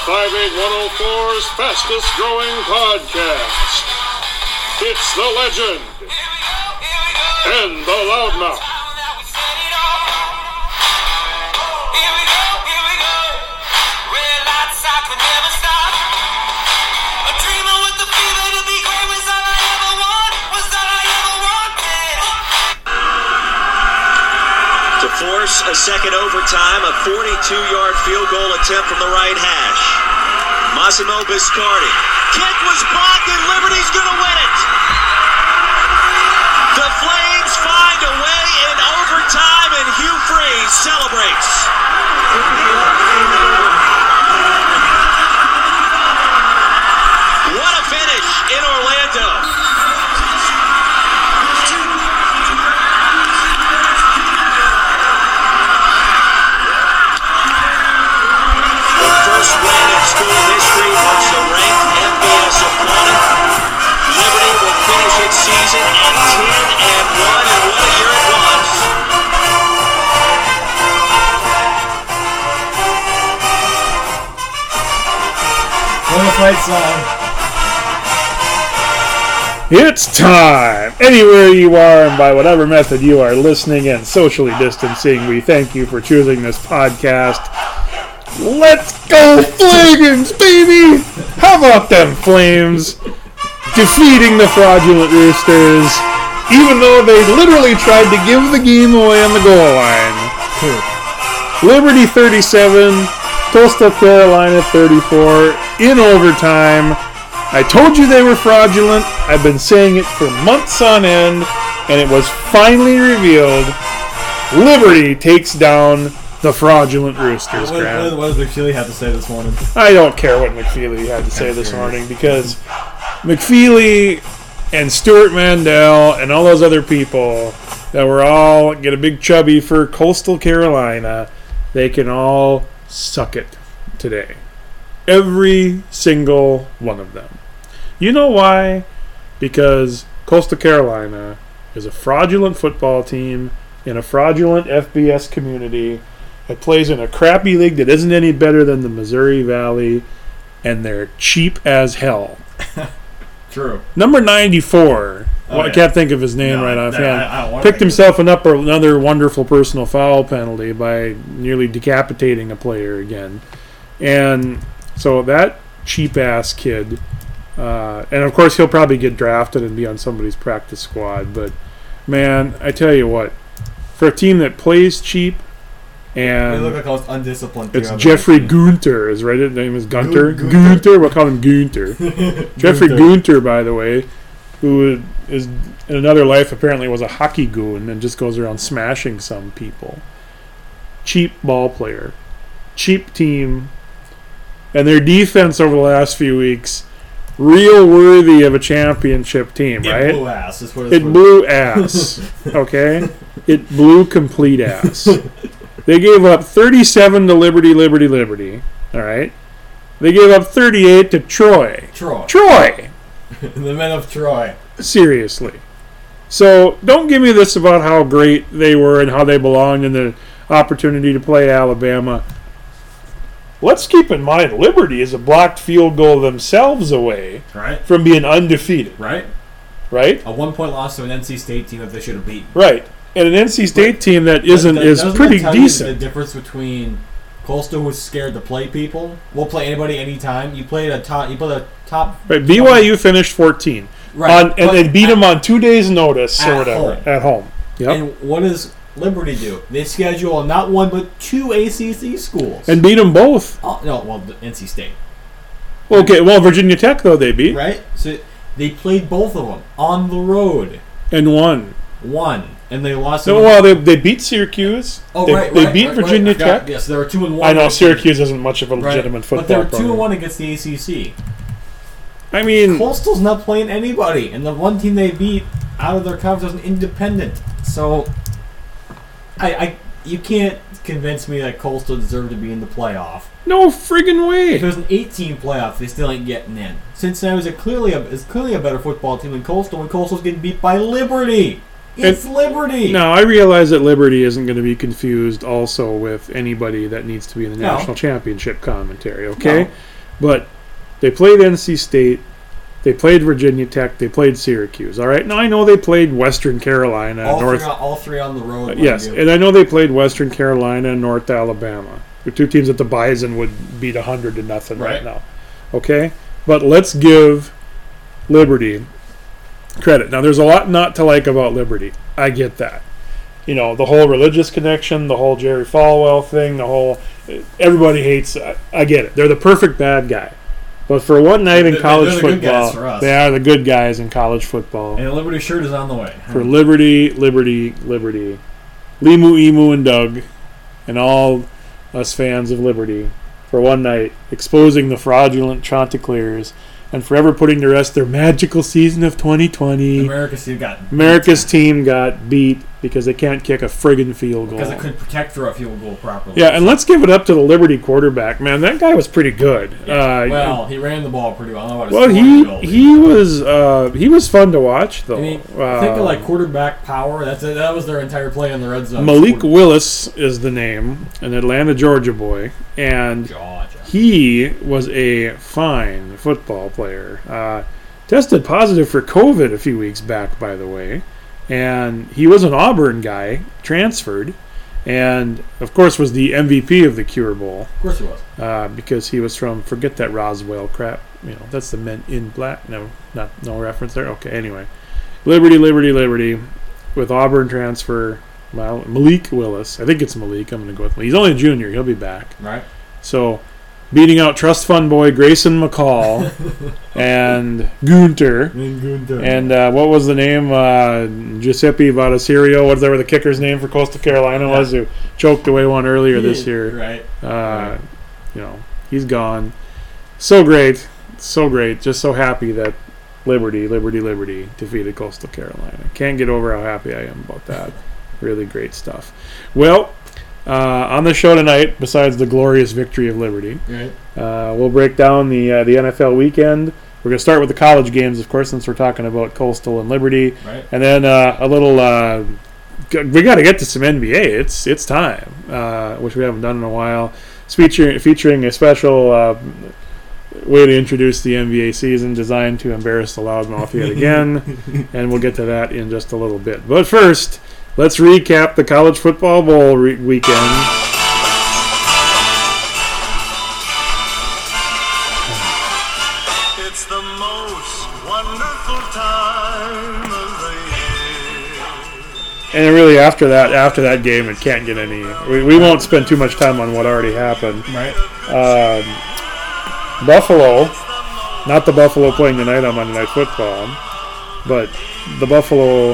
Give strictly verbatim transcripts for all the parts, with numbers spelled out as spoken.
five eight one oh four's fastest growing podcast. It's the legend and the loudmouth. To force a second overtime, a forty-two-yard field goal attempt from the right hash. Massimo Biscardi. Kick was blocked and Liberty's going to win it. The Flames find a way in overtime and Hugh Freeze celebrates. What a finish in Orlando. First win in school history once the ranked F B S opponent. Liberty will finish its season at ten and one, and what a year it was. What a fight song. It's time! Anywhere you are and by whatever method you are listening and socially distancing, we thank you for choosing this podcast. Let's go Flames, baby! How about them Flames defeating the fraudulent Roosters, even though they literally tried to give the game away on the goal line. Liberty thirty-seven, Coastal Carolina thirty-four, in overtime. I told you they were fraudulent. I've been saying it for months on end, and it was finally revealed. Liberty takes down the fraudulent Roosters, What, Graham. what, what does McFeely have to say this morning? I don't care what McFeely had to say this morning, because McFeely and Stuart Mandel and all those other people that were all get a big chubby for Coastal Carolina, they can all suck it today. Every single one of them. You know why? Because Coastal Carolina is a fraudulent football team in a fraudulent F B S community. It plays in a crappy league that isn't any better than the Missouri Valley, and they're cheap as hell. True. Number ninety-four, Oh, well, I yeah. can't think of his name No, right no, offhand, I- I don't wanna picked think of himself an up another wonderful personal foul penalty by nearly decapitating a player again. And so that cheap-ass kid, uh, and of course he'll probably get drafted and be on somebody's practice squad, but man, I tell you what, for a team that plays cheap, They look and like the most undisciplined. it's team I've Jeffrey ever seen. Gunter, is right? His name is Gunter. Gun- Gunter. Gunter. We'll call him Gunter. Jeffrey Gunter, by the way, who is in another life apparently was a hockey goon and just goes around smashing some people. Cheap ball player, cheap team, and their defense over the last few weeks, real worthy of a championship team, It right? blew ass. Is what It blew ass. Okay, it blew complete ass. They gave up thirty-seven to Liberty, Liberty, Liberty. All right. They gave up thirty-eight to Troy. Troy. Troy. The men of Troy. Seriously. So don't give me this about how great they were and how they belonged in the opportunity to play Alabama. Let's keep in mind Liberty is a blocked field goal themselves away Right. from being undefeated. Right. Right? A one-point loss to an N C State team that they should have beaten. Right. And an N C State But- team that isn't But is doesn't pretty that tell you decent. The difference between Coastal, who's scared to play people, will play anybody anytime. You played a top. You played a top. Right, B Y U finished fourteen, Right, on, and but they beat at- them on two days' notice or at whatever home. at home. Yep, And what does Liberty do? They schedule not one but two A C C schools. and beat them both. oh, no, well, the N C State, Okay, well Virginia Tech though they beat right? So they played both of them on the road. and won. One, and they lost. So them- well they, they beat Syracuse. oh, they, right, they right, beat right, Virginia right. I forgot. Tech. Yes, they were two and one. I know Syracuse isn't much of a Right. legitimate football but they were two program. and one against the A C C. I mean, Coastal's not playing anybody, and the one team they beat out of their conference was an independent. So, I, I, you can't convince me that Coastal deserved to be in the playoff. no friggin' way. If it was an eight-team playoff, they still ain't getting in. Cincinnati was a clearly a, is clearly a better football team than Coastal, and Coastal's getting beat by Liberty. It's And- Liberty. Now I realize that Liberty isn't going to be confused also with anybody that needs to be in the No. national championship commentary. Okay. No. But they played N C State. They played Virginia Tech. They played Syracuse. All right. Now I know they played Western Carolina, all North. Three on, all three on the road. Uh, yes, and I know they played Western Carolina and North Alabama. The two teams that the Bison would beat a hundred to nothing right. right now. Okay, but let's give Liberty credit. Now, there's a lot not to like about Liberty. I get that. You know, the whole religious connection, the whole Jerry Falwell thing, the whole everybody hates. I, I get it. They're the perfect bad guy. But for one night in they're, college they're the football, good guys for us. They are the good guys in college football. And the Liberty shirt is on the way. For Liberty, Liberty, Liberty. Limu, Emu, and Doug, and all us fans of Liberty, for one night, exposing the fraudulent Chanticleers and forever putting to rest their magical season of twenty twenty. America's team got America's team got beat because they can't kick a friggin' field goal. Because they couldn't protect for a field goal properly. Yeah, and let's give it up to the Liberty quarterback. Man, that guy was pretty good. Yeah. Uh, well, he ran the ball pretty well. I don't know what his well, score he was. he was uh, he was fun to watch though. I mean, uh, think of like quarterback power. That's it. That was their entire play in the red zone. Malik Willis is the name, an Atlanta, Georgia boy, and Georgia. he was a fine football player. Uh, tested positive for COVID a few weeks back, by the way. And he was an Auburn guy, transferred, and, of course, was the M V P of the Cure Bowl. Of course he was. Uh, because he was from, forget that Roswell crap. You know, that's the Men in Black. No, not no reference there. Okay, anyway. Liberty, Liberty, Liberty, with Auburn transfer, well, Malik Willis. I think it's Malik. I'm going to go with Malik. He's only a junior. He'll be back. Right. So, beating out Trust Fund boy Grayson McCall and Gunter. And, Gunter. and uh, what was the name? Uh, Giuseppe Vadaserio, whatever the kicker's name for Coastal Carolina yeah. was, who choked away one earlier this year. Right. Uh, right. You know, he's gone. So great. So great. Just so happy that Liberty, Liberty, Liberty defeated Coastal Carolina. Can't get over how happy I am about that. Really great stuff. Well, Uh, on the show tonight, besides the glorious victory of Liberty, right. uh, we'll break down the uh, the N F L weekend. We're going to start with the college games, of course, since we're talking about Coastal and Liberty, right. and then uh, a little. Uh, we got to get to some N B A. It's it's time, uh, which we haven't done in a while. It's featuring featuring a special uh, way to introduce the N B A season, designed to embarrass the loudmouth yet again, and we'll get to that in just a little bit. But first, let's recap the College Football Bowl re- weekend. It's the most wonderful time of the year. And really, after that, after that game, it can't get any. We, we won't spend too much time on what already happened. Right. Um, Buffalo, not the Buffalo playing tonight on Monday Night Football, but the Buffalo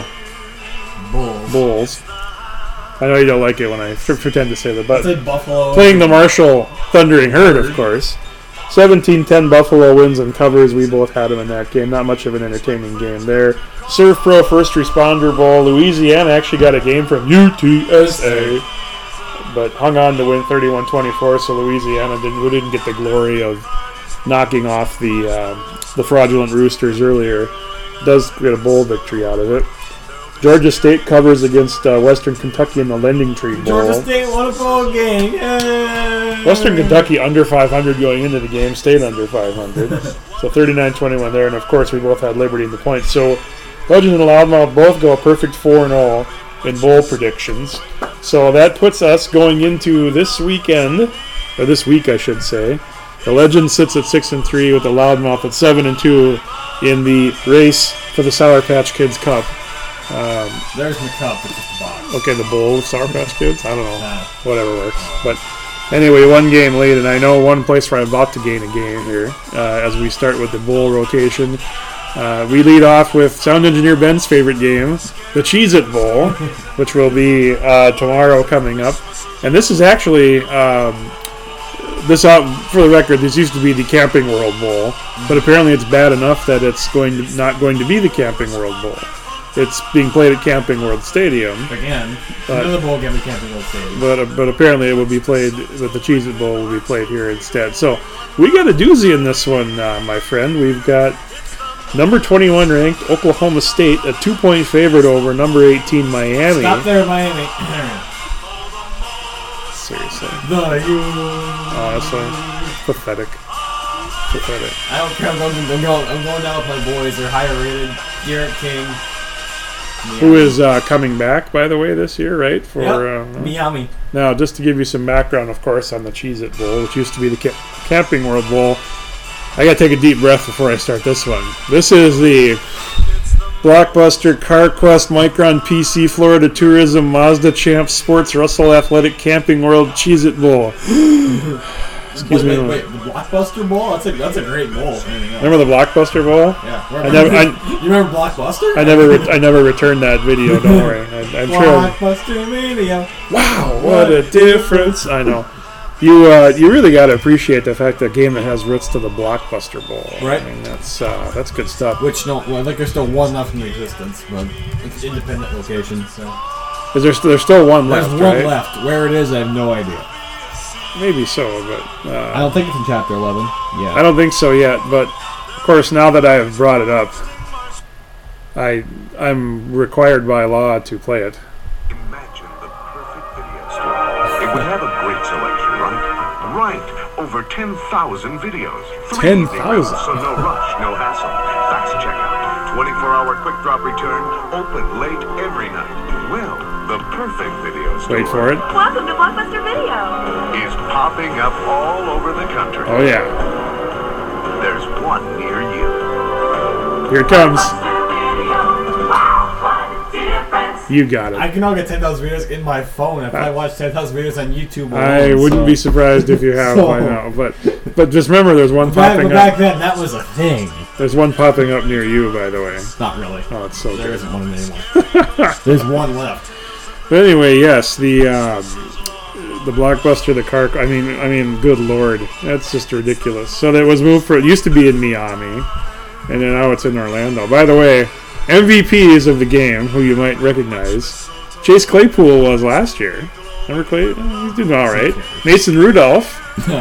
Bulls. Bulls. I know you don't like it when I f- pretend to say that, but I said Buffalo. playing the Marshall Thundering Herd, of course. seventeen ten Buffalo wins and covers. We both had them in that game. Not much of an entertaining game there. Surf Pro First Responder Bowl. Louisiana actually got a game from U T S A, but hung on to win thirty-one twenty-four, so Louisiana didn't, we didn't get the glory of knocking off the, uh, the fraudulent Roosters earlier. Does get a bowl victory out of it. Georgia State covers against uh, Western Kentucky in the Lending Tree Bowl. Georgia State won a bowl game. Yay! Western Kentucky under five hundred going into the game, stayed under five hundred. So thirty-nine twenty-one there, and of course we both had Liberty in the points. So Legend and Loudmouth both go a perfect four and oh in bowl predictions. So that puts us going into this weekend, or this week I should say. The Legend sits at six and three with the Loudmouth at seven and two in the race for the Sour Patch Kids Cup. Um, There's the cup. It's just a box. okay, the bowl of Sour Patch Kids? I don't know. Nah. Whatever works. But anyway, one game late, and I know one place where I'm about to gain a game here uh, as we start with the bowl rotation. Uh, we lead off with Sound Engineer Ben's favorite game, the Cheez-It Bowl, which will be uh, tomorrow coming up. And this is actually, um, this out for the record, this used to be the Camping World Bowl, but apparently it's bad enough that it's going to, not going to be the Camping World Bowl. It's being played at Camping World Stadium. Again, But- another bowl game at Camping World Stadium. But uh, but apparently it will be played, but the Cheez-It Bowl will be played here instead. So we got a doozy in this one, uh, my friend. We've got number twenty-one ranked Oklahoma State, a two-point favorite over number eighteen Miami. Stop there, Miami. Seriously. The you. Honestly. Pathetic. Pathetic. I don't care. I'm going, I'm going, I'm going down with my boys. They're higher rated. Garrett King. Who is uh, coming back, by the way, this year, right? For Yep. uh, Miami. Now, just to give you some background, of course, on the Cheez-It Bowl, which used to be the Ca- Camping World Bowl. I gotta take a deep breath before I start this one. This is the Blockbuster, CarQuest, Micron, P C, Florida Tourism, Mazda Champs, Sports, Russell Athletic, Camping World, Cheez-It Bowl. Excuse wait, me. Wait, wait, the Blockbuster Bowl? That's a that's a great bowl. Remember the Blockbuster Bowl? Yeah. I never. I, you remember Blockbuster? I never. Re- I never returned that video. Don't worry. I, I'm sure. Blockbuster Mania. Wow, what a difference! I know. You uh, you really got to appreciate the fact that a game that has roots to the Blockbuster Bowl. Right. I mean, that's uh, that's good stuff. Which no, well, I think there's still one left in existence, but it's an independent location. So Is there? There's still one there's left, one right? left. Where it is, I have no idea. Maybe so, but uh, I don't think it's in Chapter eleven. Yeah. I don't think so yet. But of course, now that I have brought it up, I I'm required by law to play it. Imagine the perfect video store. It would have a great selection, right? Right. Over ten thousand videos. ten thousand? So no rush, no hassle. Fast checkout. twenty-four hour quick drop return. Open late every night. Well, the perfect video store. Wait for it. Welcome to Blockbuster Video. Is popping up all over the country. Oh yeah, There's one near you. here it comes. You got I it. can now get ten thousand videos in my phone. If I watch ten thousand videos on YouTube alone, I wouldn't so. be surprised if you have So- by now. But but just remember, there's one Back, popping but back up. then, that was a thing. There's one popping up near you, by the way. Not really. Oh, it's so There good. isn't one anymore. There's one left. But anyway, yes, the um, the Blockbuster, the car. I mean, I mean, good lord, that's just ridiculous. So that was moved for. It used to be in Miami, and then now it's in Orlando. By the way, M V Ps of the game, who you might recognize, Chase Claypool was last year. Remember Clay? He's doing all right. Mason Rudolph,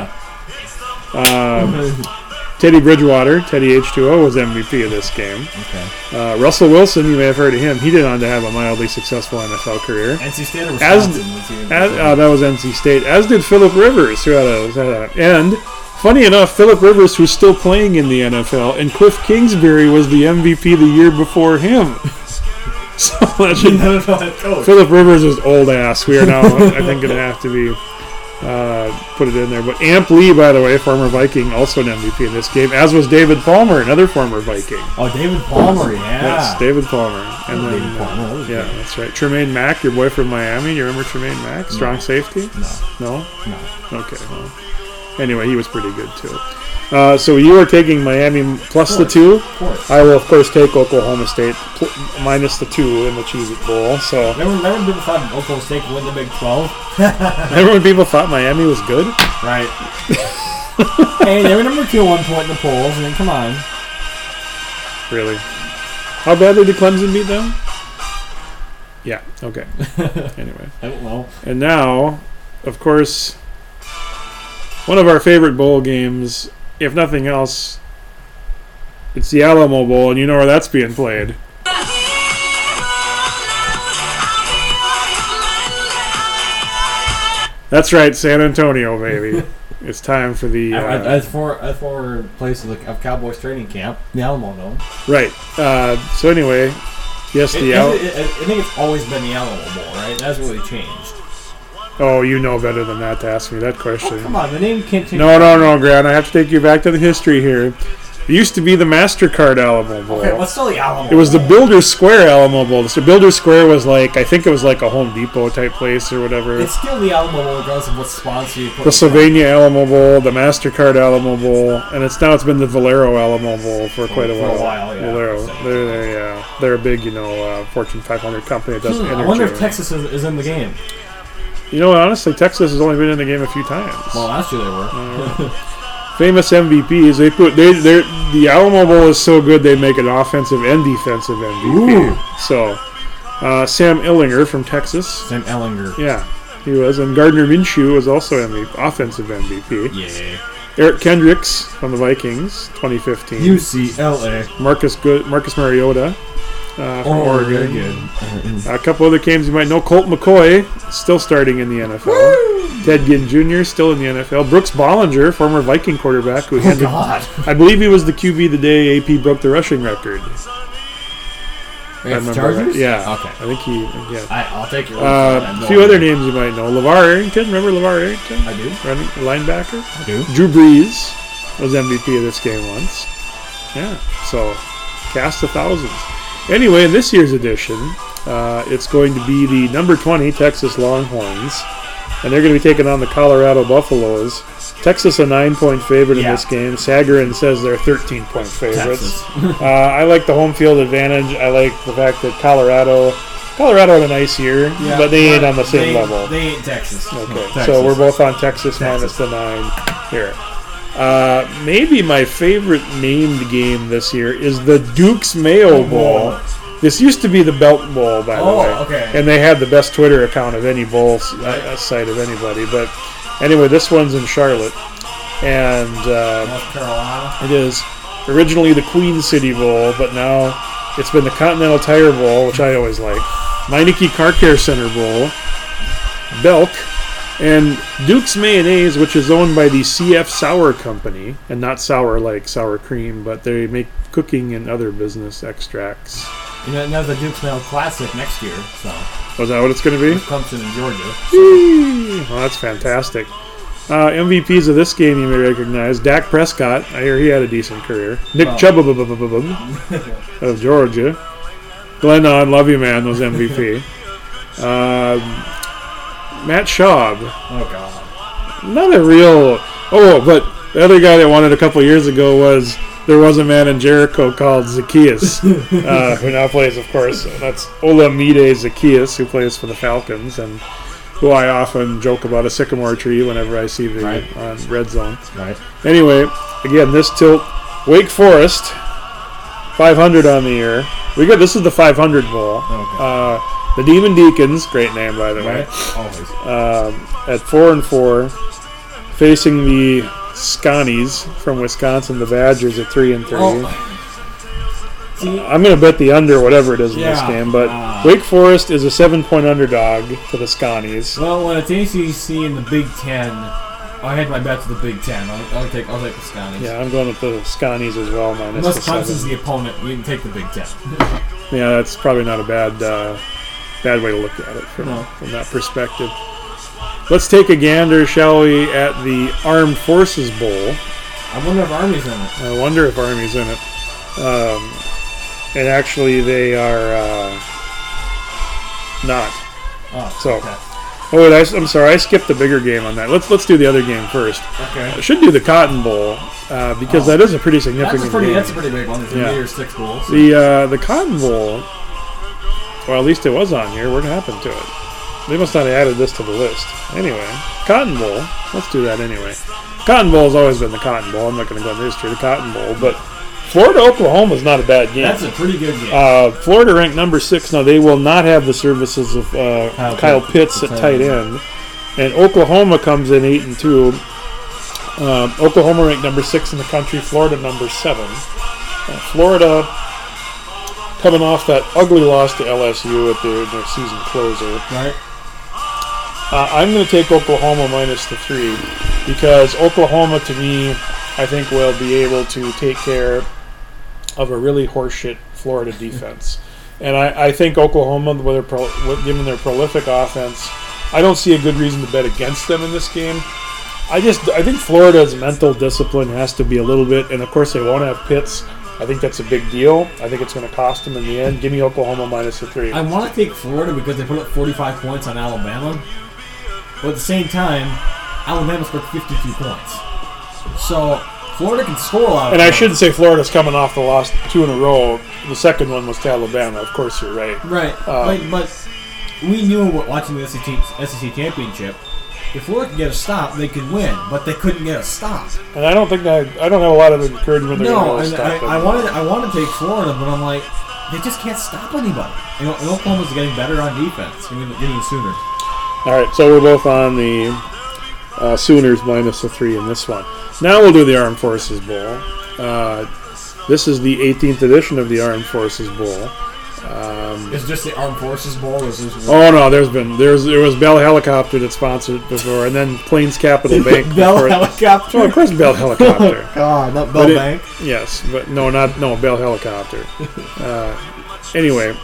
um, Teddy Bridgewater, Teddy H two O was M V P of this game. Okay. Uh, Russell Wilson, you may have heard of him. He did on to have a mildly successful N F L career. N C State or As- Wisconsin? was even As, before. uh, that was N C State. As did Phillip Rivers, who had a, had a and funny enough, Phillip Rivers, who's still playing in the N F L, and Cliff Kingsbury was the M V P the year before him. So that should, N F L head coach. Phillip Rivers is old ass. We are now, I think, going to have to be uh, put it in there. But Amp Lee, by the way, former Viking, also an M V P in this game, as was David Palmer, another former Viking. Oh, David Palmer, yeah. Yes, David Palmer. And then, David Palmer, that was yeah, good. that's right. Tremaine Mack, your boy from Miami. You remember Tremaine Mack? Strong safety? No, No? no. Okay. Well, anyway, he was pretty good too. Uh, so you are taking Miami plus the two. Of course. I will, of course, take Oklahoma State pl- minus the two in the Cheez-It Bowl. So Remember, remember people thought Oklahoma State could win the Big twelve? remember when people thought Miami was good? Right. Hey, they were number two at one point in the polls. I mean, come on. Really? How badly did Clemson beat them? Yeah. Okay. Anyway. I don't know. And now, of course, one of our favorite bowl games, if nothing else, it's the Alamo Bowl, and you know where that's being played. That's right, San Antonio, baby. It's time for the... Uh, As for as for places of, of Cowboys training camp, the Alamo Dome. right. Uh, so anyway, yes, It, the... it, Al- it, it, I think it's always been the Alamo Bowl, right? That's really changed. oh, you know better than that to ask me that question. Come on, the name can't change. No, no, no, Grant. I have to take you back to the history here. It used to be the MasterCard Alamo Bowl. Okay, what's still the Alamo? It was the Bowl? Builder Square Alamo Bowl. So Builder Square was like, I think it was like a Home Depot type place or whatever. It's still the Alamo Bowl, regardless of what sponsor you put. The Sylvania Alamo Bowl, the MasterCard Alamo Bowl, and it's now it's been the Valero Alamo Bowl for quite a For a while. while, yeah. Valero, they're, they're, yeah, they're a big, you know, uh, Fortune five hundred company that doesn't Hmm, I interchange. wonder if Texas is, is in the game. You know, honestly, Texas has only been in the game a few times. Well, last year they were. Famous M V Ps, they put they they the Alamo Bowl is so good they make an offensive and defensive M V P. Ooh. So, uh, Sam Illinger from Texas, Sam Ellinger. yeah, he was, and Gardner Minshew was also M V P, offensive M V P. Yeah. Eric Kendricks from the Vikings, twenty fifteen. U C L A. Marcus Good, Marcus Mariota uh, from Oh, very Oregon. good. A couple other games you might know. Colt McCoy still starting in the N F L. Ted Ginn Junior still in the N F L. Brooks Bollinger, former Viking quarterback, who Oh, handed, God. I believe he was the Q B the day A P broke the rushing record. I Against remember Chargers? that. Yeah. Okay. I think he. Yeah. I, I'll take your word for it. I Uh, have a no few other idea. names you might know. LeVar Arrington. Remember LeVar Arrington? I do. Running linebacker. I do. Drew Brees was M V P of this game once. Yeah. So cast of thousands. Anyway, in this year's edition, uh, it's going to be the number twenty Texas Longhorns, and they're going to be taking on the Colorado Buffaloes. Texas a nine-point favorite in Yeah. this game. Sagarin says they're thirteen-point favorites. Texas. uh, I like the home field advantage. I like the fact that Colorado, Colorado had a nice year, Yeah, but they ain't but on the same they, level. They ain't Texas. Okay, No, Texas. so we're both on Texas, Texas. minus the nine here. Uh, maybe my favorite named game this year is the Duke's Mayo Bowl. This used to be the Belt Bowl, by the Oh, way. okay. And they had the best Twitter account of any bowl s- uh, site of anybody. But anyway, this one's in Charlotte. And uh, North Carolina. it is originally the Queen City Bowl, but now it's been the Continental Tire Bowl, which I always like. Meineke Car Care Center Bowl. Belk. And Duke's Mayonnaise, which is owned by the C F Sour Company, and not sour like sour cream, but they make cooking and other business extracts. You know, now the Duke's Mail Classic next year, so Was that what it's going to be? Clemson in Georgia. Well, that's fantastic. Uh, M V Ps of this game you may recognize. Dak Prescott. I hear he had a decent career. Nick Oh. Chubb of Georgia. Glenn Nod, love you, man, was M V P. um, Matt Schaub. Oh God. Not a real... Oh, but the other guy that won it a couple years ago was... There was a man in Jericho called Zacchaeus, uh, who now plays, of course. That's Olamide Zacchaeus, who plays for the Falcons, and who I often joke about a sycamore tree whenever I see the Right. on Red Zone. Right. Anyway, again, this tilt, Wake Forest, five hundred on the year. We got this is the five hundred Bowl. Okay. Uh, the Demon Deacons, great name by the way, Right. Always. um, at four and four, facing the Scotties from Wisconsin, the Badgers at three and three. Oh. See, I'm going to bet the under, whatever it is in this Yeah. game. But Uh, Wake Forest is a seven-point underdog to the Scotties. well, when it's A C C in the Big Ten, I had my bet to the Big Ten. I'll, I'll take I'll take the Scotties. Yeah, I'm going with the Scotties as well, minus Unless the Clemson's seven. the opponent, we can take the Big Ten. Yeah, that's probably not a bad uh, bad way to look at it from, No. from that perspective. Let's take a gander, shall we, at the Armed Forces Bowl. I wonder if Army's in it. I wonder if Army's in it. Um, and actually, they are uh, not. Oh, So- okay. Oh, wait, I, am sorry, I skipped the bigger game on that. Let's let's do the other game first. Okay. I should do the Cotton Bowl uh, because Oh. that is a pretty significant That's a pretty game. that's a pretty big one. There's Yeah. yeah. Year six bowls. The uh, the Cotton Bowl, well, at least it was on here. What happened to it? They must not have added this to the list. Anyway, Cotton Bowl. Let's do that anyway. Cotton Bowl has always been the Cotton Bowl. I'm not going to go into history of the Cotton Bowl, but Florida Oklahoma is not a bad game. That's a pretty good game. Uh, Florida ranked number six. Now they will not have the services of uh, Kyle Kyle Pitts, Pitts at the tight tight end, and Oklahoma comes in eight and two. Um, Oklahoma ranked number six in the country. Florida number seven. Uh, Florida coming off that ugly loss to L S U at their, their season closer. right? Uh, I'm going to take Oklahoma minus the three because Oklahoma, to me, I think will be able to take care of a really horseshit Florida defense. And I, I think Oklahoma, with their pro, with, given their prolific offense, I don't see a good reason to bet against them in this game. I just I think Florida's mental discipline has to be a little bit, and of course they won't have Pitts. I think that's a big deal. I think it's going to cost them in the end. Give me Oklahoma minus the three. I want to take Florida because they put up forty-five points on Alabama, but at the same time, Alabama scored fifty-two points. So Florida can score a lot. Of And I points. shouldn't say Florida's coming off the lost two in a row. The second one was to Alabama. Of course, you're right. Right, Uh, like, but we knew watching the S E C, S E C championship. If Florida could get a stop, they could win, but they couldn't get a stop. And I don't think I, I don't have a lot of encouragement. they're No, gonna and stop I, them. I wanted I want to take Florida, but I'm like, they just can't stop anybody. And, and Oklahoma's getting better on defense. I mean, getting the Sooners. All right, so we're both on the uh, Sooners minus the three in this one. Now we'll do the Armed Forces Bowl. Uh, this is the eighteenth edition of the Armed Forces Bowl. Uh, Is it just the Armed Forces Bowl? Or is this Oh no, there's been there's there was Bell Helicopter that sponsored before, and then Plains Capital Bank. Bell before- Helicopter? Oh, of course, Bell Helicopter. God, not Bell But it- Bank. Yes, but no, not no Bell Helicopter. Uh, anyway,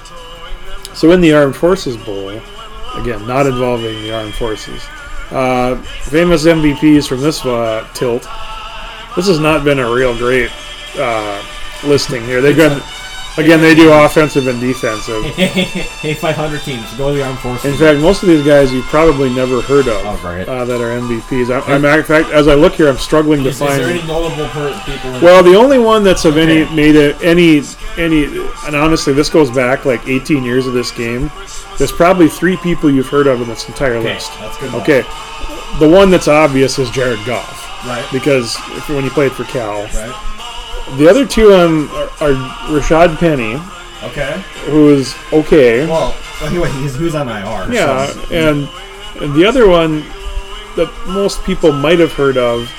so in the Armed Forces Bowl, again, not involving the Armed Forces, uh, famous M V Ps from this uh, tilt. This has not been a real great uh, listing here. They've got again they do offensive and defensive. Hey, five hundred teams, go to the Armed Forces. In fact, most of these guys you've probably never heard of Oh, right. uh, that are M V Ps. I, I'm, in fact, as I look here, I'm struggling to is, is find. there any notable per- people? In Well, the only one that's of any Okay. made a, any any, and honestly, this goes back like eighteen years of this game. There's probably three people you've heard of in this entire okay, list. that's good. enough. Okay, the one that's obvious is Jared Goff Right. because if, when he played for Cal. Right. The other two um, are, are Rashad Penny, Okay. who is okay. Well, anyway, he's who's on I R. Yeah, so- and, and the other one that most people might have heard of,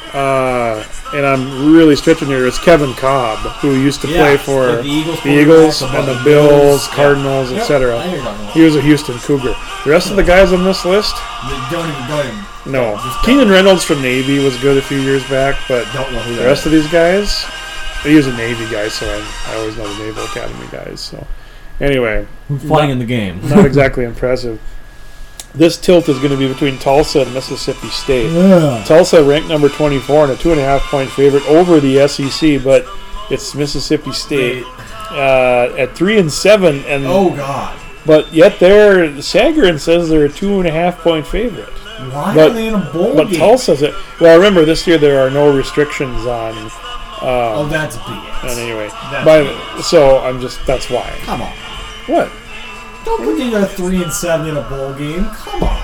uh, and I'm really stretching here, is Kevin Cobb, who used to Yeah, play for like the Eagles, the Eagles quarterback, and the the Bills, Bills, yeah. Cardinals, Yep, et cetera. I hear you talking about. He was a Houston Cougar. The rest of the guys on this list, Don't even don't even. no. Just Keenan Reynolds from Navy was good a few years back, but Don't know who the that rest is. of these guys, he was a Navy guy, so I, I always know the Naval Academy guys. So anyway, Flying in the game. not exactly impressive. This tilt is going to be between Tulsa and Mississippi State. Yeah. Tulsa ranked number twenty-four and a two and a half point favorite over the S E C, but it's Mississippi State uh, at three and seven, and Oh God. but yet they're Sagarin says they're a two and a half point favorite. Why But- are they in a bowl But game? Tulsa's it. Well, remember this year there are no restrictions on. Oh, Um, that's B S. and anyway, That's by, B S. so I'm just that's why. Come on. What? Don't put together three and seven in a bowl game. Come on.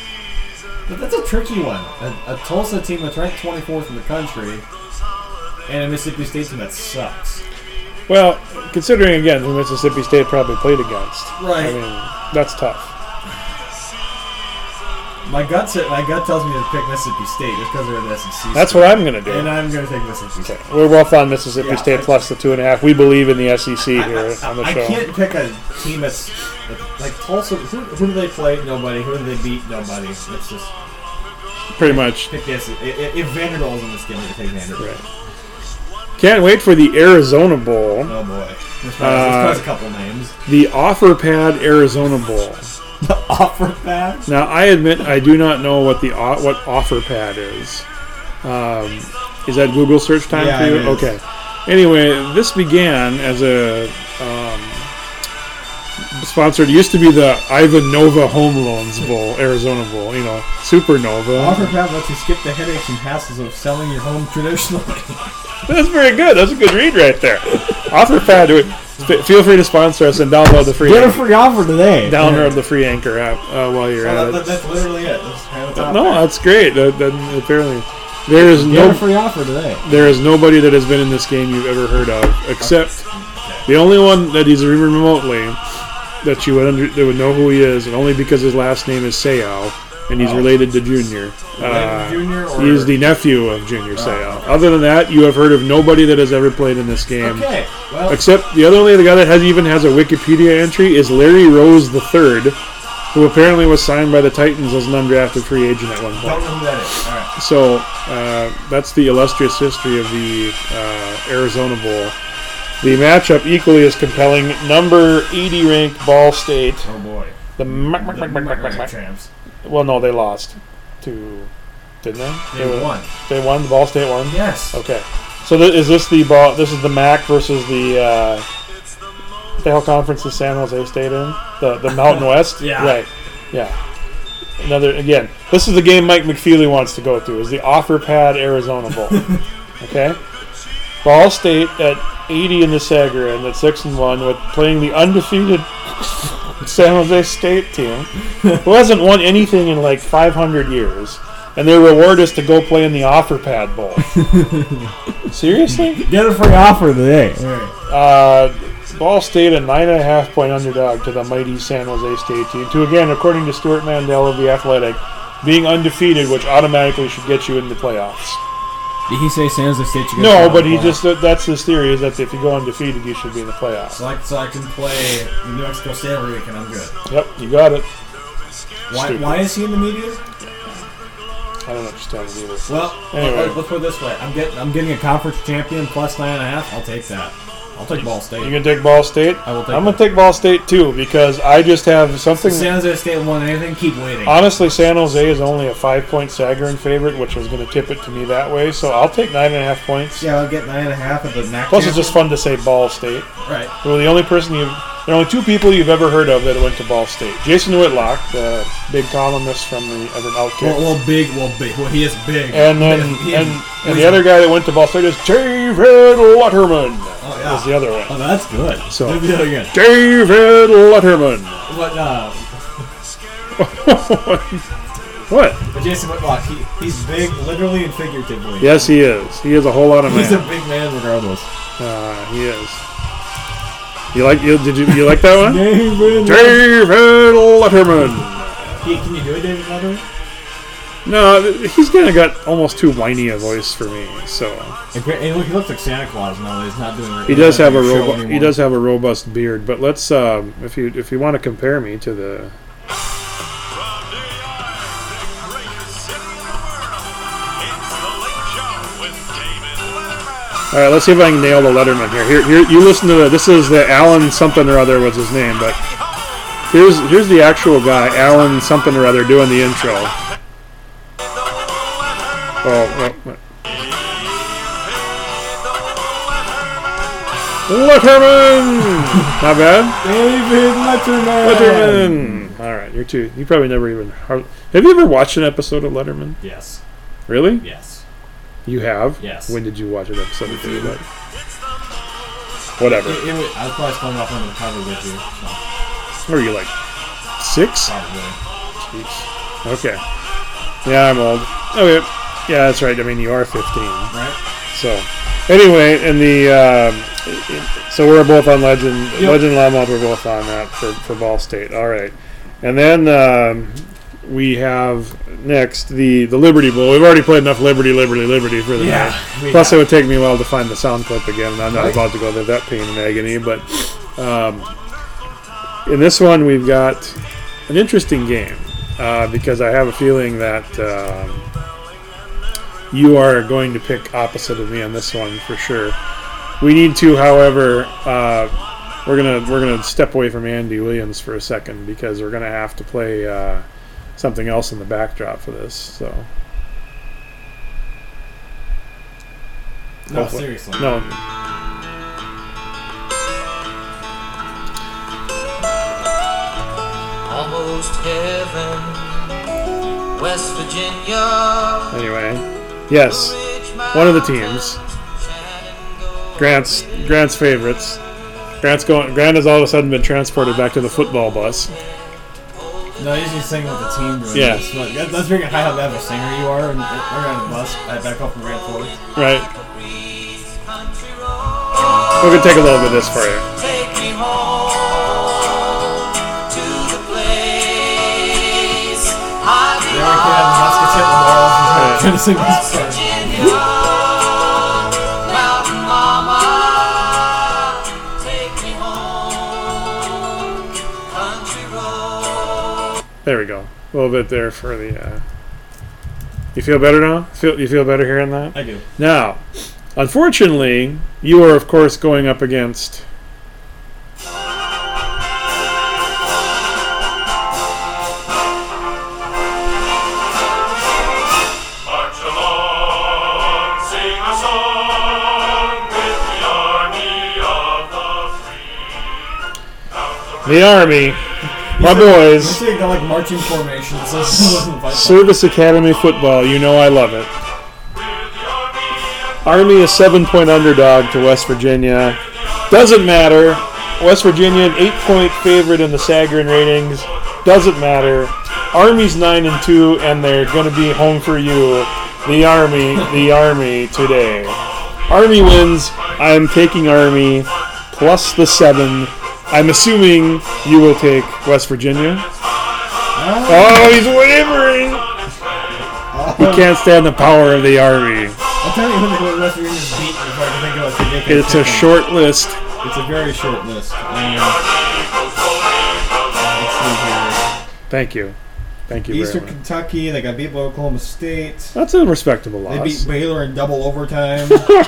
But that's a tricky one. A, a Tulsa team that's ranked twenty-fourth in the country, and a Mississippi State team that sucks. Well, considering again who Mississippi State probably played against, Right. I mean that's tough. My gut said, my gut tells me to pick Mississippi State just because they're in the S E C. That's school. what I'm going to do. And I'm going to take Mississippi State. We're both on Mississippi Yeah, State I- plus the two and a half. We believe in the S E C here I, on the I show. can't pick a team that's like Tulsa. Who, who do they play? Nobody. Who do they beat? Nobody. It's just Pretty much. pick this. If, if Vanderbilt is in this game, we can take Vanderbilt. Right. Can't wait for the Arizona Bowl, Oh boy. Let's Uh, try, let's try a couple names. the Offer Pad Arizona Bowl. The offer pad. Now, I admit I do not know what the o- what Offer Pad is. Um, is that Google search time Yeah, for you? it is. Okay. Anyway, this began as a um, sponsored. Used to be the Ivan Nova Home Loans Bowl, Arizona Bowl. You know, Supernova. Offer pad lets you skip the headaches and hassles of selling your home traditionally. That's very good. That's a good read right there. Offer Pad. F- Feel free to sponsor us and download the free. Get a Anchor, free offer today. download the free Anchor app uh, while you're Well, at that, it. that's literally it. That's kind of the top No, there. that's great. That, that, apparently, there is Get no a free offer today. there is nobody that has been in this game you've ever heard of, except the only one that is even remotely that you would under, that would know who he is, and only because his last name is Seau, and he's Oh. related to Junior. Related to Junior, or- He is the nephew of Junior Seau. Other than that, you have heard of nobody that has ever played in this game. Okay. Well, Except the other only other guy that has even has a Wikipedia entry is Larry Rose the Third, who apparently was signed by the Titans as an undrafted free agent at one don't point. know who that is. All right. So uh, that's the illustrious history of the uh, Arizona Bowl. The matchup equally as compelling. Number eighty ranked Ball State. Oh boy. The The champs. well, no, they lost to didn't they? They were- won. They won. The Ball State won. Yes. Okay. So th- is this the ball? This is the M A C versus the uh, the hell conference is San Jose State in the the Mountain West. Yeah. Right. Yeah. Another again. This is the game Mike McFeely wants to go to. Is the Offer Pad Arizona Bowl. Okay. Ball State at eighty in the Sagarin at six and one with playing the undefeated San Jose State team who hasn't won anything in like five hundred years. And their reward is to go play in the Offer Pad Bowl. Seriously? Get a free offer today. Uh, Ball State a nine and a half point underdog to the mighty San Jose State team. To again, according to Stuart Mandel of the Athletic, being undefeated, which automatically should get you in the playoffs. Did he say San Jose State should get No, out but of he the just that's his theory is that if you go undefeated, you should be in the playoffs. So I, so I can play New Mexico State every week and I'm good. Yep, you got it. Why, Stupid. why is he in the media? I don't understand it either. Well, Anyway. let's put it this way. I'm getting I'm getting a conference champion plus nine and a half. I'll take that. I'll take Ball State. You gonna take Ball State? I will take I'm that. gonna take Ball State too because I just have something. If San Jose State won anything, keep waiting. Honestly, San Jose is only a five-point Sagarin favorite, which is going to tip it to me that way. So I'll take nine and a half points. Yeah, I'll get nine and a half of the N A C Plus, it's champion. just fun to say Ball State. Right. Well, the only person you, there are only two people you've ever heard of that went to Ball State: Jason Whitlock, the big columnist from the Everett Outkick, Well, well, big, well, big. Well, he is big. and then He- and, well, and the he's- other guy that went to Ball State is David Letterman. Oh, yeah. Was the other one. Oh, that's good. So- Do that again. David Letterman. But, uh, What? but Jason Whitlock, he, he's big, literally and figuratively. Yes, he is. He is a whole lot of He's a man. big man, regardless. Uh, he is. You like you? Did you you like that one? David. David Letterman. He, can you do it, David Letterman? No, he's kind of got almost too whiny a voice for me. So And he look- he looks like Santa Claus now. He's not doing. he does have a show robu- he anymore. does have a robust beard. But let's um, if you if you want to compare me to the all right, let's see if I can nail the Letterman here. Here, here you listen to the, this is the Alan something or other was his name, but here's here's the actual guy, Alan something or other, doing the intro. Oh, oh, oh. Letterman! Not bad. David Letterman. Letterman. All right, you're too. You probably never even. Have you ever watched an episode of Letterman? Yes. Really? Yes. You have? Yes. When did you watch an episode of David Letterman? Whatever. It, it, was- I was probably spelling off under the cover with you. So What are you like? Six? probably. Jeez. Okay. Yeah, I'm old. Okay. Yeah, that's right. I mean, you are fifteen. Right. So, anyway, in the um, so we're both on Legend, Yep. Legend Loudmouth. We're both on that for, for Ball State. All right, and then um, we have next the the Liberty Bowl. We've already played enough Liberty, Liberty, Liberty for the Yeah, night. we Plus, have. it would take me a while to find the sound clip again, and I'm not Right. about to go through that pain and agony. But um, in this one, we've got an interesting game uh, because I have a feeling that. Um, You are going to pick opposite of me on this one for sure. We need to, however, uh, we're gonna we're gonna step away from Andy Williams for a second because we're gonna have to play uh, something else in the backdrop for this. So No, hopefully- seriously. no. Almost heaven, West Virginia. Anyway, yes, one of the teams. Grant's Grant's favorites. Grant's going. Grant has all of a sudden been transported back to the football bus. No, I usually sing with the team doing Yeah. this. But that- that's freaking how bad of a singer you are. And we're on the bus. I back up from Grand Forks. Right. We're gonna take a little bit of this for you. Take me home to the place I Every kid having muskets hitting the walls and Yeah. trying to sing this song. Virginia, Mountain Mama, take me home, country road. There we go. A little bit there for the. Uh, you feel better now? Feel you feel better hearing that? I do. Now, unfortunately, you are of course going up against. March along, sing a song with the army of the free. The Army, my boys, Let's say like marching formations. So listen to fight. Service Academy football. You know I love it. Army is seven-point underdog to West Virginia. Doesn't matter. West Virginia, an eight-point favorite in the Sagarin ratings. Doesn't matter. Army's nine and two, and they're going to be home for you. The Army, the Army today. Army wins. I'm taking Army plus the seven. I'm assuming you will take West Virginia. Oh, he's wavering. He can't stand the power of the Army. I'll tell you who the West Virginians beat before I can think of it. They can It's pick a them. short list. It's a very short list. Um, let's see here. Thank you. Thank you Eastern very much. Kentucky, they got beat by Oklahoma State. That's a respectable They loss. beat Baylor in double overtime.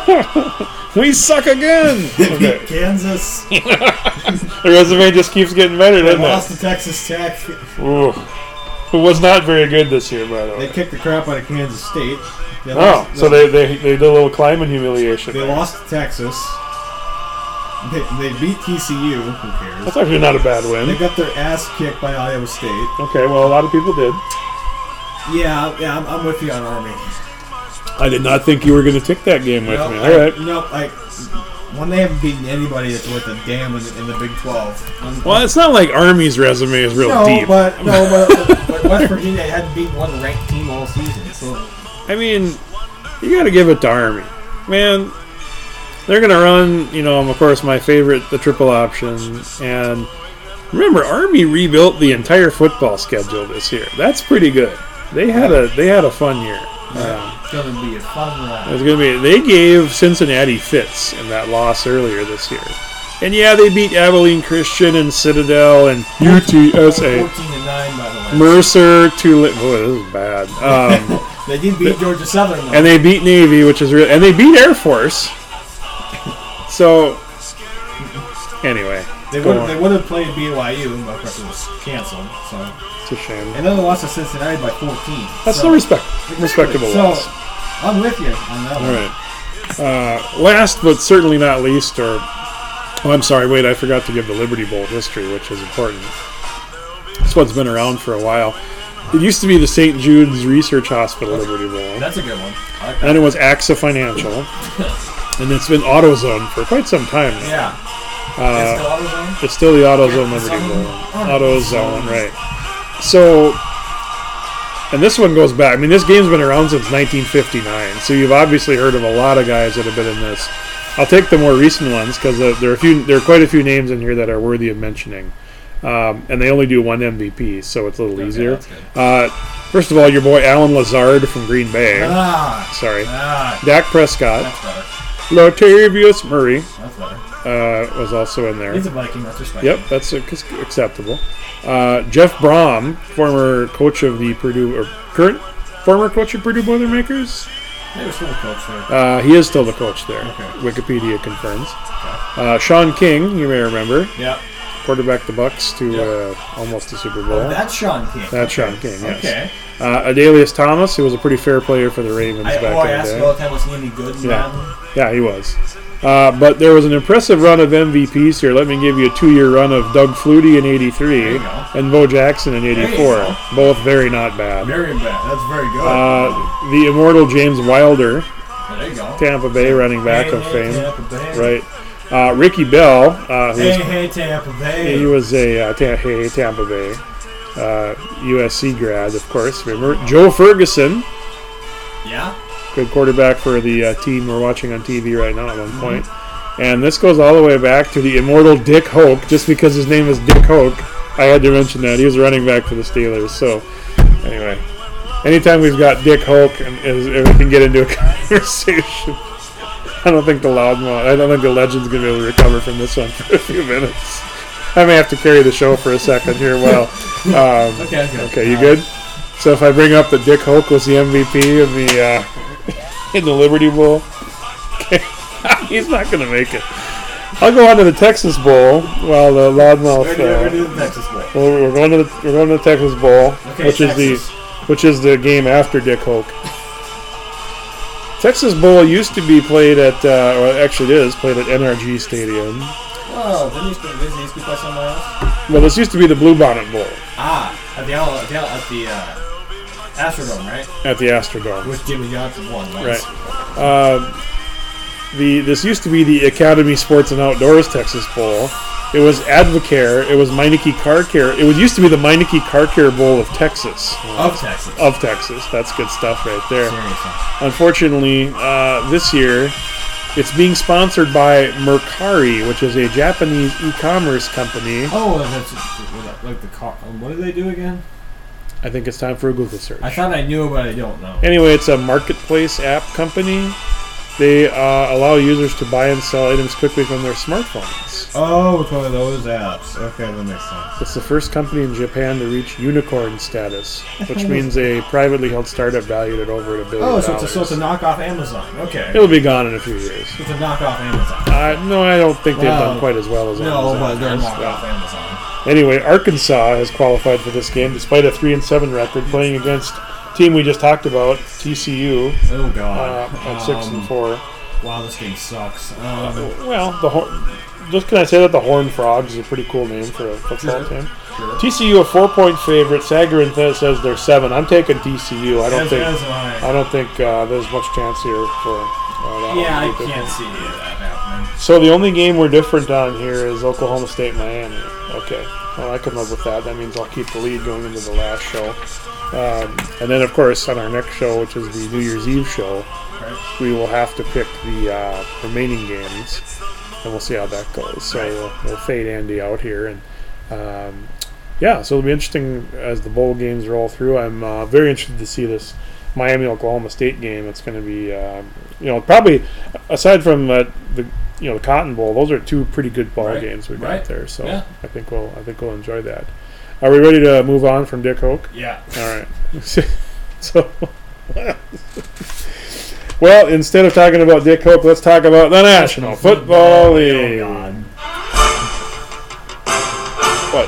We suck again! They beat Okay. Kansas. The resume just keeps getting better, They doesn't lost it? to Texas Tech. Ooh. Who was not very good this year, by the They way. kicked the crap out of Kansas State. They Oh, lost, so they, they, they did a little climbing humiliation. They lost to Texas. They, they beat T C U. Who cares? That's actually not a bad They win. got their ass kicked by Iowa State. Okay, well, a lot of people did. Yeah, yeah, I'm, I'm with you on Army. I did not think you were going to tick that game with Nope, me. I- All right. Nope, like, when they haven't beaten anybody that's worth a damn in, in the Big twelve. Um, Well, it's not like Army's resume is real no, deep. but no, but, but West Virginia hadn't beaten one ranked team all season. So I mean, you got to give it to Army. Man, they're going to run, you know, of course, my favorite, the triple option. And remember, Army rebuilt the entire football schedule this year. That's pretty good. They had a they had a fun year. Um, it's gonna be a fun it ride. was going to be. They gave Cincinnati fits in that loss earlier this year. And yeah, they beat Abilene Christian and Citadel and U T S A. Fourteen to nine, by the way. Mercer, Tulane. Boy, this is bad. Um, They did beat Georgia Southern, though. and they beat Navy, which is real, and they beat Air Force. So, anyway, They go would on. they would have played B Y U, but of course it was canceled. So It's a shame. and then they lost to Cincinnati by fourteen. That's so, no respect, respectable So loss. I'm with you on that All one. right. Uh, last but certainly not least, or oh, I'm sorry, wait, I forgot to give the Liberty Bowl history, which is important. This one's been around for a while. It used to be the Saint Jude's Research Hospital Liberty Bowl. That's a good one. I like Then that. it was AXA Financial, and it's been AutoZone for quite some time now. Yeah. Uh, It's the AutoZone? It's still the AutoZone Liberty Zone? Bowl. Oh, AutoZone, Zone. right. So, and this one goes back. I mean, this game's been around since nineteen fifty-nine, so you've obviously heard of a lot of guys that have been in this. I'll take the more recent ones because uh, there are a few, there are quite a few names in here that are worthy of mentioning, um, and they only do one M V P, so it's a little Okay, easier. that's good. Uh, first of all, your boy Alan Lazard from Green Bay. Ah, Sorry, ah, Dak Prescott, that's better. Latavius Murray That's better. uh, was also in there. He's a Viking. That's respectable. Yep, that's ac- acceptable. Uh, Jeff Brom, former coach of the Purdue, or current former coach of Purdue Boilermakers. They were still a coach there. Uh, he is still the coach there. Okay. Wikipedia confirms. Uh, Sean King, you may remember, Yep. quarterbacked the Bucks to Yep. uh, almost the Super Bowl. Oh, that's Sean King. That's Sean King, yes. Okay. Uh, Adelius Thomas, who was a pretty fair player for the Ravens I, back oh, I in asked the you day. all the time, was he any good in Yeah. Madden? Yeah, he was. Uh, but there was an impressive run of M V Ps here. Let me give you a two-year run of Doug Flutie in There eighty-three you go. and Bo Jackson in you eighty-four. go. Both very not bad. Very bad. That's very good. Uh, the immortal James Wilder, there you go. Tampa Bay running back hey, of hey, fame. Tampa Bay. Right. Uh, Ricky Bell, uh, who Hey, was, hey, Tampa Bay. he was a uh, ta- hey, Tampa Bay uh, U S C grad, of course. Remember Joe Ferguson, Yeah? good quarterback for the uh, team we're watching on T V right now at one point. And this goes all the way back to the immortal Dick Hoke. Just because his name is Dick Hoke, I had to mention that. He was running back for the Steelers. So, anyway, anytime we've got Dick Hoke, and is, if we can get into a conversation, I don't think the loudmouth, I don't think the legend's going to be able to recover from this one for a few minutes. I may have to carry the show for a second here. Well, um, Okay, okay. okay, you good? So if I bring up that Dick Hoke was the M V P of the uh, in the Liberty Bowl, okay. He's not going to make it. I'll go on to the Texas Bowl while the loudmouth. We're doing, we're Uh, doing the Texas Bowl. well, we're going to the we're going to the Texas Bowl, Okay, which Texas. is the which is the game after Dick Hoke. Texas Bowl used to be played at, uh, or actually it is played at N R G Stadium. Oh, didn't he used to, didn't he used to play somewhere else? Well, this used to be the Bluebonnet Bowl Ah, at the at the, at the uh, Astrodome, right? at the Astrodome. Which Jimmy Johnson won. Right. Once. Uh, the this used to be the Academy Sports and Outdoors Texas Bowl. It was Advocare. It was Meineke Car Care. It was used to be the Meineke Car Care Bowl of Texas. Of Texas. Of Texas. That's good stuff right there. Seriously. Unfortunately, uh, this year, it's being sponsored by Mercari, which is a Japanese e-commerce company. Oh, and that's like the car. What do they do again? I think it's time for a Google search. I thought I knew, but I don't know. Anyway, it's a marketplace app company. They uh, allow users to buy and sell items quickly from their smartphones. Oh, it's one of those apps. Okay, that makes sense. It's the first company in Japan to reach unicorn status, which means a privately held startup valued at over a billion Oh, dollars. so it's, a, so it's a knockoff Amazon. Okay. It'll be gone in a few years. It's a knockoff Amazon. Uh, no, I don't think they've Well, done quite as well as No, Amazon. but they're a has. knockoff Amazon. Anyway, Arkansas has qualified for this game despite a three and seven record, playing against a team we just talked about, T C U, Oh, God. uh, at six Um, and four. Wow, this game sucks. Um, Well, the Hor- just can I say that the Horned Frogs is a pretty cool name for a football Sure. team. Sure. T C U a four-point favorite. Sagarin th- says they're seven. I'm taking T C U. I don't as, think as am I. I don't think uh, there's much chance here for uh, that. Yeah, I one to be can't different. see that happening. So the only game we're different on here is Oklahoma State Miami. Okay, well I can live with that. That means I'll keep the lead going into the last show. Um, and then of course on our next show, which is the New Year's Eve show, Right. we will have to pick the uh, remaining games, and we'll see how that goes. So Right. we'll, we'll fade Andy out here, and um, yeah, so it'll be interesting as the bowl games roll through. I'm uh, very interested to see this Miami Oklahoma State game. It's going to be, uh, you know, probably aside from uh, the you know the Cotton Bowl, those are two pretty good ball Right. games we got Right. there. So Yeah. I think we'll I think we'll enjoy that. Are we ready to move on from Dick Hoke? Yeah. All right. So, well, instead of talking about Dick Hope, let's talk about the National Football League. Oh, God. What?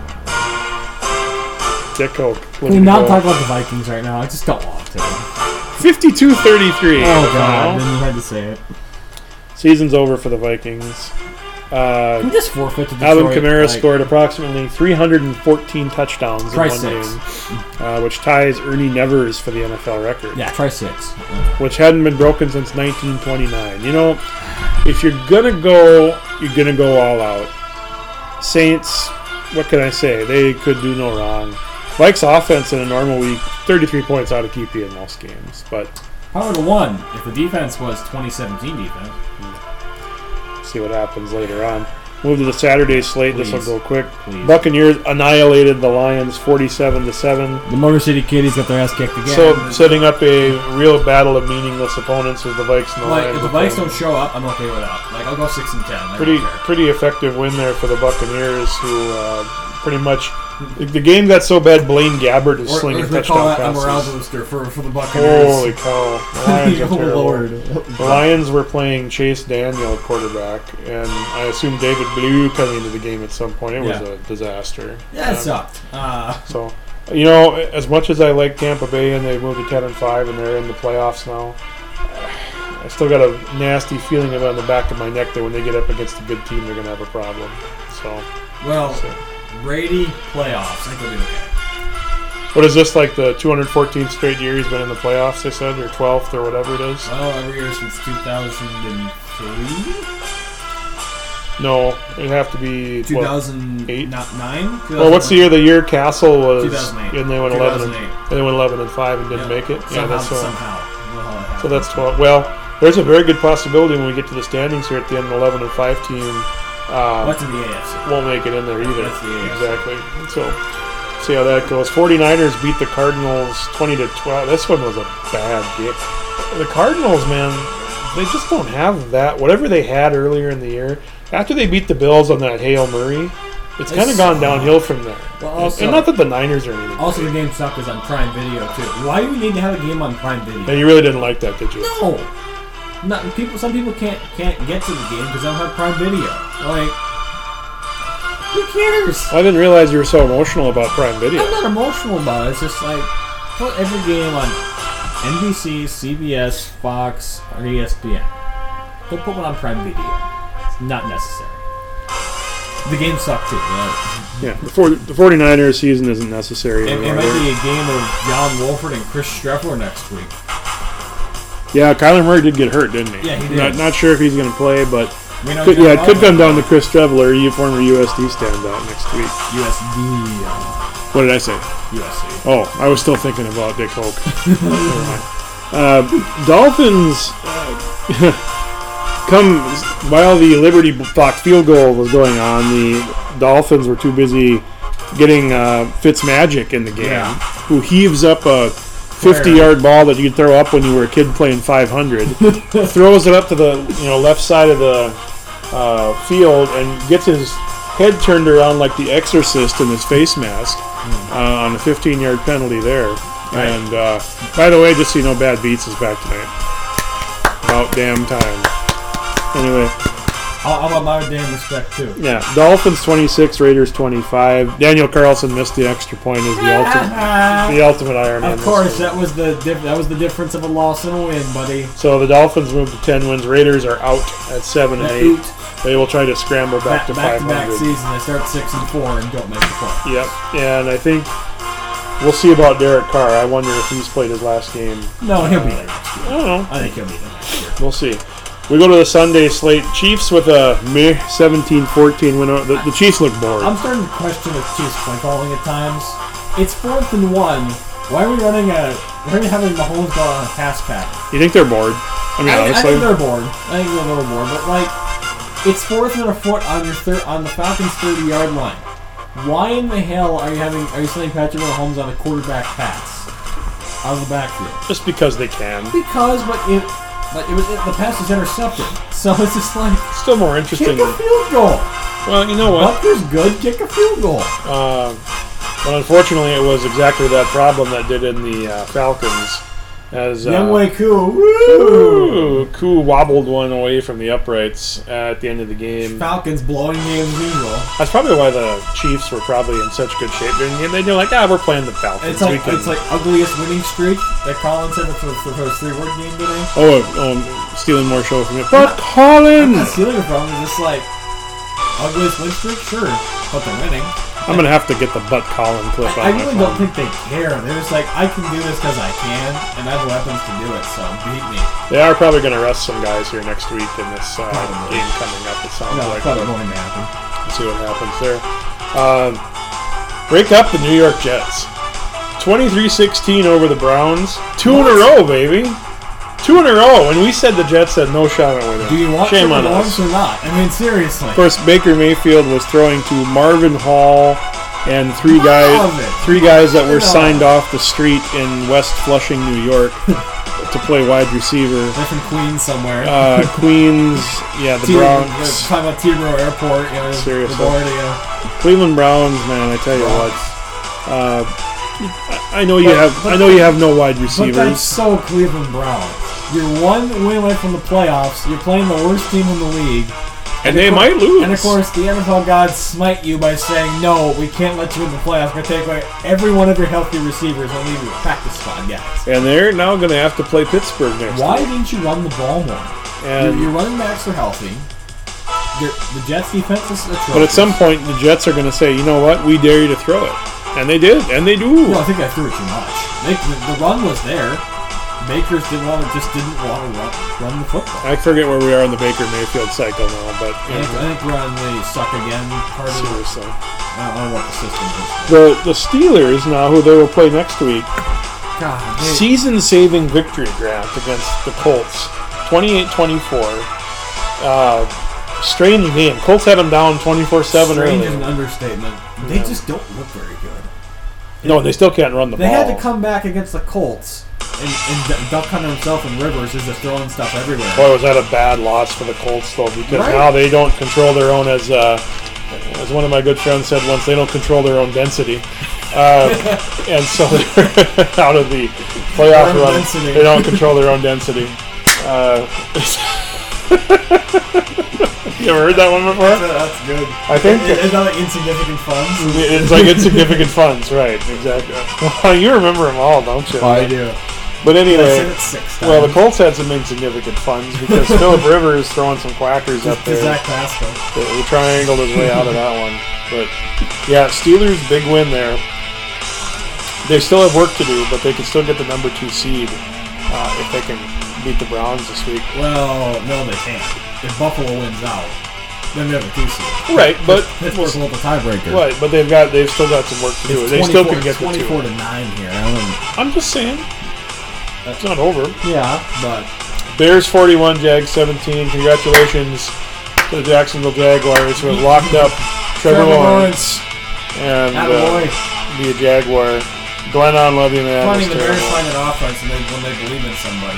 Dick Hope. Can we not talk about the Vikings right now? I just don't want to. fifty-two thirty-three. Oh, God. Then you had to say it. Season's over for the Vikings. Uh, Can we just forfeit to Detroit? Alvin Kamara Like, scored approximately three hundred fourteen touchdowns in Try one six. game, uh, which ties Ernie Nevers for the N F L record. Yeah, try six. Which hadn't been broken since nineteen twenty-nine. You know, if you're gonna go, you're gonna go all out. Saints, what can I say? They could do no wrong. Vikes offense in a normal week, thirty-three points ought to keep you in most games. But How would have won if the defense was twenty seventeen defense? see what happens later on. Move to the Saturday slate. This will Please. go quick. Please. Buccaneers annihilated the Lions, forty-seven to seven. The Motor City Kitties got their ass kicked again. So setting up a real battle of meaningless opponents with the Vikes and the like, Lions. if the will Vikes play. don't show up, I'm okay with that. Like, I'll go six and ten. I pretty don't care. pretty effective win there for the Buccaneers, who uh, pretty much the game got so bad. Blaine Gabbert is Or, slinging or they call touchdown that a morale passes. booster for, for the Buccaneers. Holy cow! The Lions are Oh, terrible. Lord. The Lions were playing Chase Daniel at quarterback, and I assume David Blue coming into the game at some point. It was Yeah. a disaster. Yeah, it Um, sucked. Uh, So, you know, as much as I like Tampa Bay and they moved to ten and five and they're in the playoffs now, I still got a nasty feeling about in the back of my neck that when they get up against a good team, they're going to have a problem. So, well, so, Brady playoffs. I think they'll be okay. what is this, like the two hundred fourteenth straight year he's been in the playoffs, they said, or twelfth or whatever it is? Well, every year since two thousand three? No, it'd have to be two thousand eight? nine? Well, what's the year the year Castle was? two thousand eight. And they went eleven and, two thousand eight. and they went eleven and five and didn't Yep. make it. Somehow, yeah, that's so. somehow. Well, how it So happened. that's twelve. Well, there's a very good possibility when we get to the standings here at the end, an eleven and five team uh, What's in the A F C? won't make it in there either. That's the A F C. Exactly. So, see how that goes. forty-niners beat the Cardinals twenty to twelve. This one was a bad game. The Cardinals, man, they just don't have that. Whatever they had earlier in the year, after they beat the Bills on that Hail Murray, it's kind of It's- gone downhill from there. Well, And- also- and not that the Niners are anything. Also, the game sucked is on Prime Video, too. Why do we need to have a game on Prime Video? And you really didn't like that, did you? No! Not, people, some people can't can't get to the game because they don't have Prime Video. Like, who cares? I didn't realize you were so emotional about Prime Video. I'm not emotional about it. It's just like, put every game on N B C, C B S, Fox, or E S P N. Don't put one on Prime Video. It's not necessary. The game sucked too. Yeah. Yeah, the, four, the forty-niners season isn't necessary It, it anymore. might be a game of John Wolford and Chris Streffler next week. Yeah, Kyler Murray did get hurt, didn't he? Yeah, he did. Not, not sure if he's going to play, but We know could, John yeah, it could Wolford- come down to Chris Trevler, you former U S D standout next week. U S D. What did I say? U S C. Oh, I was still thinking about Dick Hoke. uh, Dolphins uh, come while the Liberty Block field goal was going on. The Dolphins were too busy getting uh, Fitzmagic in the game, Yeah. who heaves up a fifty-yard ball that you could throw up when you were a kid playing five hundred, throws it up to the you know left side of the uh, field, and gets his head turned around like the Exorcist in his face mask uh, on a fifteen-yard penalty there. Right. And uh, by the way, just so you know, Bad Beats is back tonight. About damn time. Anyway. How how about my damn respect, too? Yeah, Dolphins twenty-six, Raiders twenty-five. Daniel Carlson missed the extra point as the ultimate, the ultimate Iron Man. Of course, that was the diff- that was the difference of a loss and a win, buddy. So the Dolphins moved to ten wins. Raiders are out at seven and That eight. oot. They will try to scramble back, Back to back five to back hundred. season, they start six and four and don't make the play. Yep, and I think we'll see about Derek Carr. I wonder if he's played his last game. No, he'll be there next year. I don't know. I think he'll be there next year. We'll see. We go to the Sunday slate. Chiefs with a meh seventeen fourteen win. The, the Chiefs look bored. I'm starting to question the Chiefs play calling at times. It's fourth and one. Why are we running a? Why are we having Mahomes go on a pass pattern? You think they're bored? I mean, I, I honestly. think they're bored. I think they're a little bored, but like, it's fourth and a foot on your thir- on the Falcons' thirty-yard line. Why in the hell are you having? Are you sending Patrick Mahomes on a quarterback pass out of the backfield? Just because they can. Because, but it, but it was it, the pass was intercepted, so it's just like Still more interesting. kick a field goal. Well, you know what? Butker's good. Kick a field goal. Uh, but unfortunately, it was exactly that problem that did in the uh, Falcons. As uh, Younghoe Koo, woo! Ooh, Koo wobbled one away from the uprights at the end of the game. Falcons blowing games as usual. That's probably why the Chiefs were probably in such good shape during the game. They're like, ah, we're playing the Falcons. It's like We can- it's like ugliest winning streak that Colin said for, for his three word game today. oh, um, stealing more show from you. But I'm Colin! not stealing it from him. It's just like ugliest win streak, sure, but they're winning. I'm going to have to get the Butt Colin clip I, I on my really phone. don't think they care. They're just like, I can do this because I can, and I have weapons to do it. So beat me. They are probably going to rest some guys here next week in this uh, Probably. game coming up. It sounds No, like. it's probably going to happen. Let's see what happens there. Um, break up the New York Jets. twenty-three sixteen over the Browns. Two in a row, baby. Two in a row. And we said the Jets had no shot at winning. Do you want Shame triple on dogs us. or not? I mean, seriously. Of course, Baker Mayfield was throwing to Marvin Hall and three guys, Love it. three guys that were No. signed off the street in West Flushing, New York, to play wide receiver. They're from Queens somewhere. Uh, Queens, yeah, the T- Bronx, Talking about Teterboro Airport, you know, Seriously. LaGuardia. Cleveland Browns. Man, I tell you what. Uh, I I know you But- have. but- I know you have no wide But that's receivers. so Cleveland Browns. You're one win away from the playoffs. You're playing the worst team in the league. And they of course- might lose. And of course, the N F L gods smite you by saying, no, we can't let you in the playoffs. We're going to take away every one of your healthy receivers and leave you with practice squad guys. And they're now going to have to play Pittsburgh next Why week. didn't you run the ball more? And- your, your running backs are healthy. Your, the Jets' defense is atrocious. But at some point, the Jets are going to say, you know what? We dare you to throw it. And they did. And they do. Well, I think I threw it too much. They, the, the run was there. Bakers didn't want to, just didn't want to run, run the football. I forget where we are in the Baker Mayfield cycle now, but you I think, know, I think we're on the suck again part of it. seriously. I don't know what the system is. The the Steelers now, who they will play next week, God, they, season-saving victory grant against the Colts, twenty-eight twenty-four. Uh, strange game. Colts had them down twenty-four seven strange is early. an understatement. They Yeah. just don't look very good. No, they still can't run the They ball. had to come back against the Colts, and, and D- Duck Hunter himself and Rivers is just throwing stuff everywhere. Boy, was that a bad loss for the Colts, though, because Right. now they don't control their own, as uh, as one of my good friends said once, they don't control their own density. Uh, and so they're out of the playoff Their own run. density. They don't control their own density. Uh, you ever heard that one before? That's good. I think It- it's not like insignificant funds. it's like insignificant funds, right? Exactly. Well, you remember them all, don't you? do. But I said anyway, it six well, the times. Colts had some insignificant funds because Philip Rivers throwing some quackers up To there. Zach Pascal. He triangled his way out of that one. But yeah, Steelers big win there. They still have work to do, but they can still get the number two seed uh, if they can beat the Browns this week. Well, no, they can't. If Buffalo wins out, then they're the two seed. Right, but Pittsburgh's a little tiebreaker. right, but they've got they've still got some work to do. It's They still twenty-four can get the twenty-four two. to nine here. I don't, I'm just saying, it's not over. yeah, but Bears forty-one, Jags seventeen. Congratulations to the Jacksonville Jaguars who have locked up Trevor, Trevor Lawrence. and uh, Attaboy. be a Jaguar. Glennon, love you, man. Funny, That's the Bears terrible. find an offense and they, when they believe in somebody.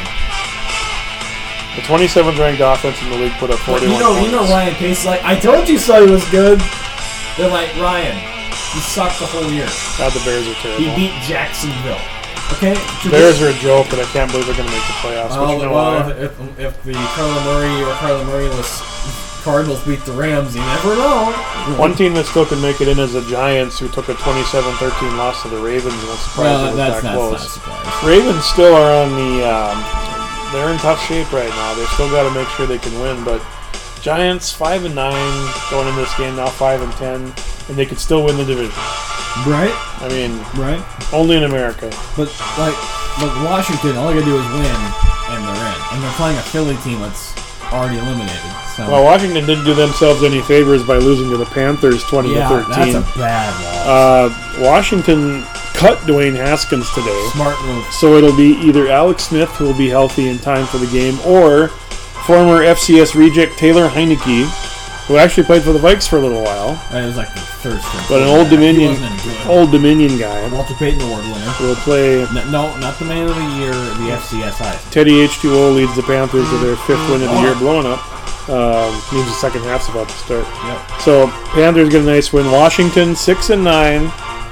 The twenty-seventh ranked offense in the league put up But forty-one you know, points. you know Ryan Pace is like, I told you Sully was good. They're like, Ryan, he sucked the whole year. God, the Bears are terrible. He beat Jacksonville. Okay? Bears are a joke, but I can't believe they're going to make the playoffs. Well, But you know well why? if, if, if the Kyler Murray or Kyler Murray-less Cardinals beat the Rams, you never know. One team that still can make it in is the Giants, who took a twenty-seven thirteen loss to the Ravens. And I'm surprised Well, it was that's, that that's close. not a surprise. Ravens still are on the. Um, they're in tough shape right now. They've still got to make sure they can win. But Giants five and nine going into this game now, five and ten, and they could still win the division. Right? I mean, Right? only in America. But, like, but Washington, all they gotta do is win, and they're in. And they're playing a Philly team that's already eliminated. So. Well, Washington didn't do themselves any favors by losing to the Panthers twenty yeah, to thirteen. that's a bad loss. Uh, Washington cut Dwayne Haskins today. Smart move. So it'll be either Alex Smith, who will be healthy in time for the game, or former F C S reject Taylor Heineke, who actually played for the Vikes for a little while, It was like the third string. but an Old He Dominion, wasn't any good. Old Dominion guy Walter Payton Award winner. will play. No, no, not the man of the year, the F C S Heisman. Teddy H two O leads the Panthers to their fifth win of the year, blowing up. Um, means the second half's about to start. Yep. So Panthers get a nice win. Washington six and nine.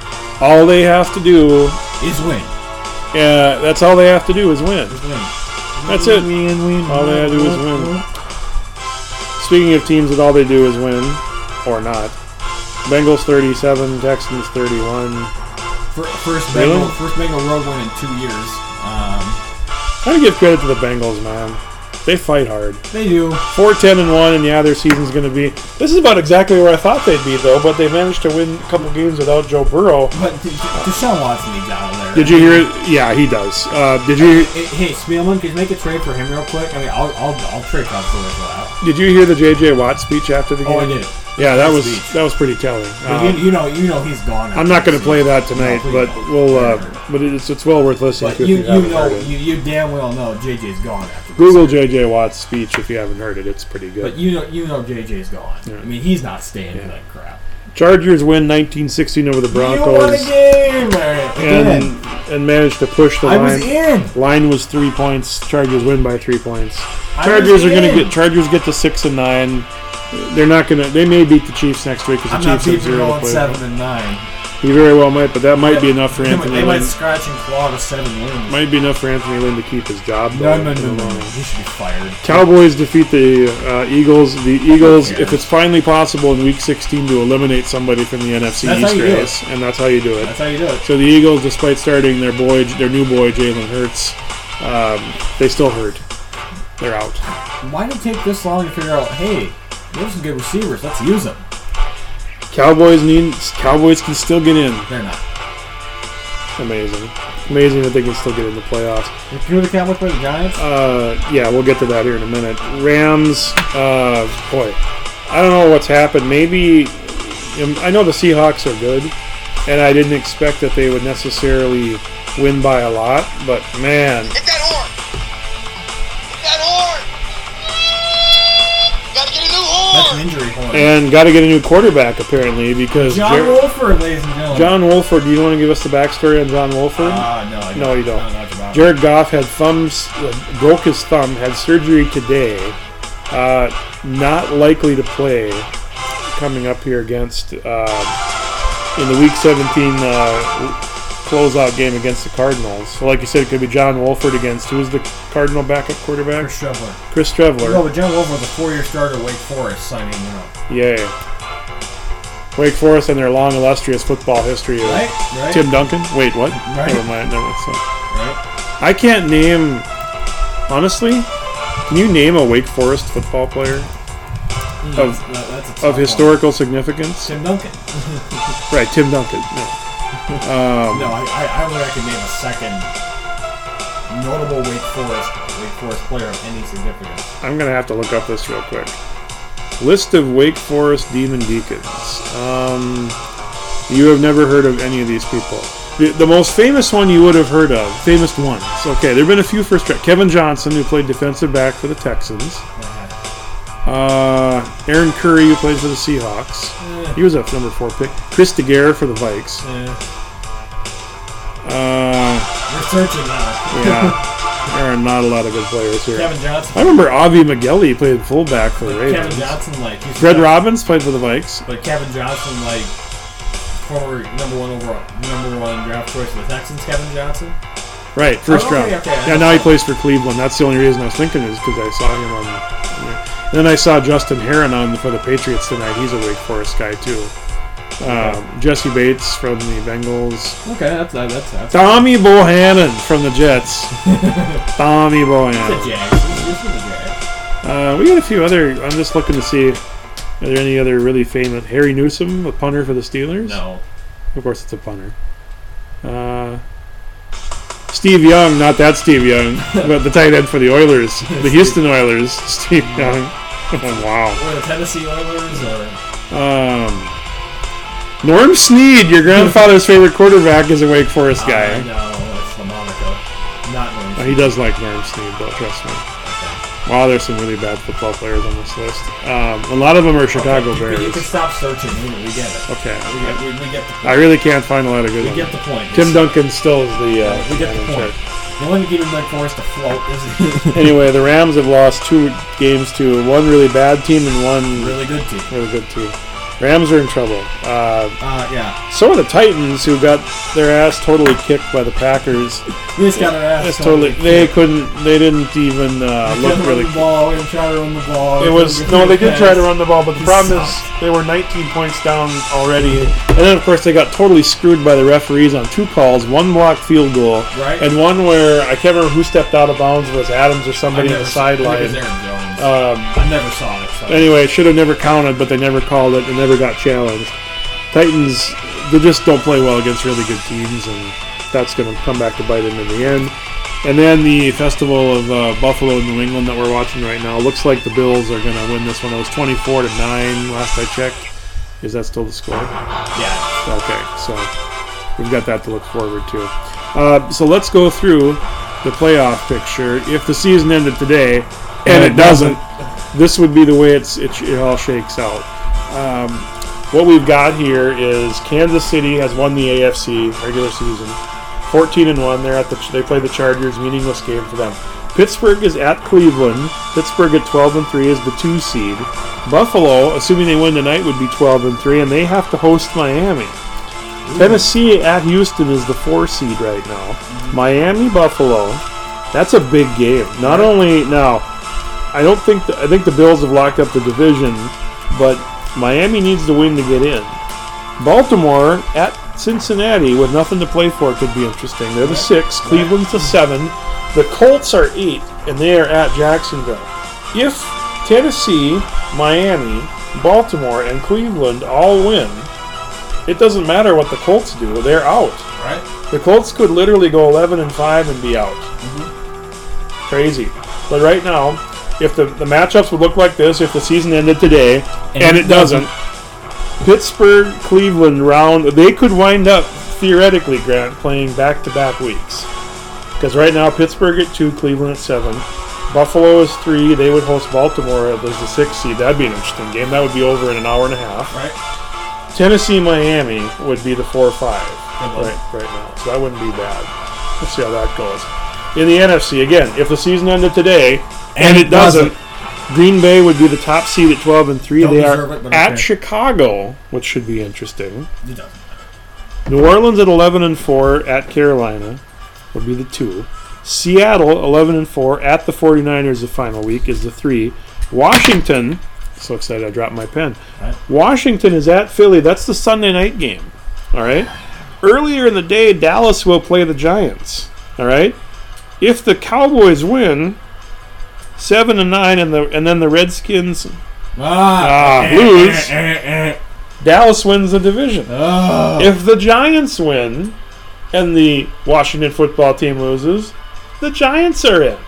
All they have to do, Is win. yeah, that's all they have to do is win. Is win. That's it. Win, win, All they have to do is win. win. Speaking of teams that all they do is win, or not, Bengals thirty-seven, Texans thirty-one. Fir- First Really? Bengal, first Bengal road win in two years. Um, I give credit to the Bengals, man. They fight hard. they do. four ten and one, and yeah, their season's going to be. This is about exactly where I thought they'd be, though. But they managed to win a couple games without Joe Burrow. But D- D- Deshaun Watson needs out of there. Did you hear? Yeah, he does. Uh, did you? Hey, hey, Spielman, could you make a trade for him real quick? I mean, I'll I'll, I'll trade Costello for that. Did you hear the J J Watt speech after the game? Oh, I did. Yeah, that was Speech. that was pretty telling. But Um, you, you know, you know he's gone. I'm not going to play that tonight, No, but please we'll. Uh, don't. but it's it's well worth listening But to. you if you, you haven't know heard it. you, you damn well know J J's gone after this. Google J J Watt's speech if you haven't heard it. It's pretty good. But you know you know J J's gone. Yeah. I mean, he's not staying for that crap. Chargers win nineteen sixteen over the You won a Broncos game, man. and Again. and managed to push the I line. was in. Line was three points. Chargers win by three points. I Chargers was are going to in. get Chargers get to six and nine. They're not going to. They may beat the Chiefs next week because I'm the not Chiefs have keeping zero to going play. seven and nine. He very well might, but that might be enough for They might- Anthony They might Lynn. scratch and claw to seven wins. Might be enough for Anthony Lynn to keep his job. No, though, no, in the no, no, long no. run. He should be fired. Cowboys defeat the uh, Eagles. The Eagles, care. if it's finally possible in Week sixteen to eliminate somebody from the N F C That's how East you do it. race, and that's how you do it. That's how you do it. So the Eagles, despite starting their boy, their new boy Jalen Hurts, um, they still hurt. They're out. Why did it take this long to figure out? Hey, there's some good receivers. Let's use them. Cowboys need. Cowboys can still get in. They're not. Amazing, amazing that they can still get in the playoffs. Who are the Cowboys play the Giants? Uh, yeah, we'll get to that here in a minute. Rams, uh, boy, I don't know what's happened. Maybe um, I know the Seahawks are good, and I didn't expect that they would necessarily win by a lot. But man, Hit that horn! Hit that horn! Gotta get a new That's horn! an injury horn. and got to get a new quarterback apparently because John Jer- Wolford, ladies and gentlemen. John Wolford. Do you want to give us the backstory on John Wolford? Uh, no, I don't. No, you don't. I don't know much about it. Jared Goff had thumbs, uh, broke his thumb, had surgery today. Uh, not likely to play coming up here against uh, in the Week seventeen uh, closeout game against the Cardinals. So, like you said, it could be John Wolford against who's the Cardinal backup quarterback? Chris Trevler. Chris Trevler. No, but John Wolford was a four-year starter at Wake Forest signing him up. Yay. Wake Forest and their long illustrious football history. Of Right? Right? Tim Duncan. Wait, what? Right. Never mind. Never mind. So- Right? I can't name, honestly, can you name a Wake Forest football player of That- that's a tough of one. historical significance? Tim Duncan. Right, Tim Duncan. No. Um, No, I, I, I would I could name a second notable Wake Forest Wake Forest player of any significance. I'm going to have to look up this real quick. List of Wake Forest Demon Deacons. Um, you have never heard of any of these people. The, the most famous one you would have heard of, famous ones. Okay, there have been a few first track. Kevin Johnson, who played defensive back for the Texans. Uh, Aaron Curry, who played for the Seahawks. Eh, He was a number four pick. Chris DeGare for the Vikes. eh. Uh, We're searching now. yeah. There are not a lot of good players here. Kevin Johnson. I remember Avi McGilly played fullback for the Kevin Ravens. Johnson, like he's Fred Robbins played for the Vikes. But Kevin Johnson, like former number one overall, number one draft choice for the Texans. Kevin Johnson. Right, first Oh, okay, round. okay, I yeah, know now he that. plays for Cleveland. That's the only reason I was thinking is because I saw him on. Yeah. And then I saw Justin Herron on for the Patriots tonight. He's a Wake Forest guy too. Um, Jesse Bates from the Bengals. Okay, that's that's that's. Tommy Bohannon from the Jets. Tommy The Bohannon. Jags. He's from the Jags. Uh, we got a few other. I'm just looking to see. Are there any other really famous? Harry Newsom, a punter for the Steelers. No. Of course, it's a punter. Uh, Steve Young, not that Steve Young, but the tight end for the Oilers, the Houston Oilers. Steve Young. Oh, wow. Or the Tennessee Oilers, or Um, Norm Snead, your grandfather's favorite quarterback, is a Wake Forest Uh, guy. no, it's LaMonica. Not Norm. Oh, he does like Norm Snead, though. Trust me. Wow, there's some really bad football players on this list. Um, a lot of them are Chicago Okay, you, Bears. you can stop searching. We, we get it. Okay. We get, we, we get the point. I really can't find a lot of good we ones. get the point. Tim It's- Duncan still is the. Uh, We get the man in point. charge. The only giving Wake Forest a float is Anyway, the Rams have lost two games to one really bad team and one a really good team. really good team. Rams are in trouble. Uh, Uh, yeah. so are the Titans, who got their ass totally kicked by the Packers. We just got our ass. It's totally. They couldn't. They didn't even uh, We look couldn't really. run the ball. We didn't try to run the ball. It We was couldn't no. get They through did the try to pass. run the ball, but the He problem is sucked. they were nineteen points down already, and then of course they got totally screwed by the referees on two calls: one blocked field goal, Right. and one where I can't remember who stepped out of bounds. If it was Adams or I somebody on never the saw- I think it sideline. was Aaron Jones. Um, I never saw it. So. Anyway, it should have never counted, but they never called it and never got challenged. Titans, they just don't play well against really good teams, and that's going to come back to bite them in the end. And then the Festival of uh, Buffalo in New England that we're watching right now. Looks like the Bills are going to win this one. It was twenty-four to nine last I checked. Is that still the score? Yeah. Okay, so we've got that to look forward to. Uh, so let's go through the playoff picture. If the season ended today, and it doesn't, this would be the way it's, it, it all shakes out. Um, what we've got here is Kansas City has won the A F C regular season, fourteen and one. They're at the they play the Chargers, meaningless game for them. Pittsburgh is at Cleveland. Pittsburgh at twelve and three is the two seed. Buffalo, assuming they win tonight, would be twelve and three, and they have to host Miami. Tennessee at Houston is the four seed right now. Miami, Buffalo, that's a big game. Not only now, I don't think the, I think the Bills have locked up the division, but Miami needs to win to get in. Baltimore at Cincinnati with nothing to play for could be interesting. They're the six. Cleveland's the seven. The Colts are eight, and they are at Jacksonville. If Tennessee, Miami, Baltimore, and Cleveland all win, it doesn't matter what the Colts do. They're out. Right. The Colts could literally go eleven and five and be out. Mm-hmm. Crazy. But right now, if the, the matchups would look like this, if the season ended today, and, And it it doesn't, Pittsburgh, Cleveland round, they could wind up, theoretically, Grant, playing back-to-back weeks. Because right now, Pittsburgh at two, Cleveland at seven. Buffalo is three. They would host Baltimore as the sixth seed. That'd be an interesting game. That would be over in an hour and a half. Right. Tennessee, Miami would be the four five Good one. right, right now. So that wouldn't be bad. Let's see how that goes. In the N F C, again, if the season ended today, and, it doesn't, Green Bay would be the top seed at twelve and three. Don't They deserve are it, but at okay. Chicago, which should be interesting. It doesn't. New Orleans at eleven and four at Carolina would be the two. Seattle eleven and four at the 49ers the final week is the three. Washington, so excited I dropped my pen. Right. Washington is at Philly. That's the Sunday night game. All right. Earlier in the day, Dallas will play the Giants. All right. If the Cowboys win, seven and nine, and the and then the Redskins Ah, Ah, lose. eh, eh, eh. Dallas wins the division. Oh. If the Giants win and the Washington football team loses, the Giants are in.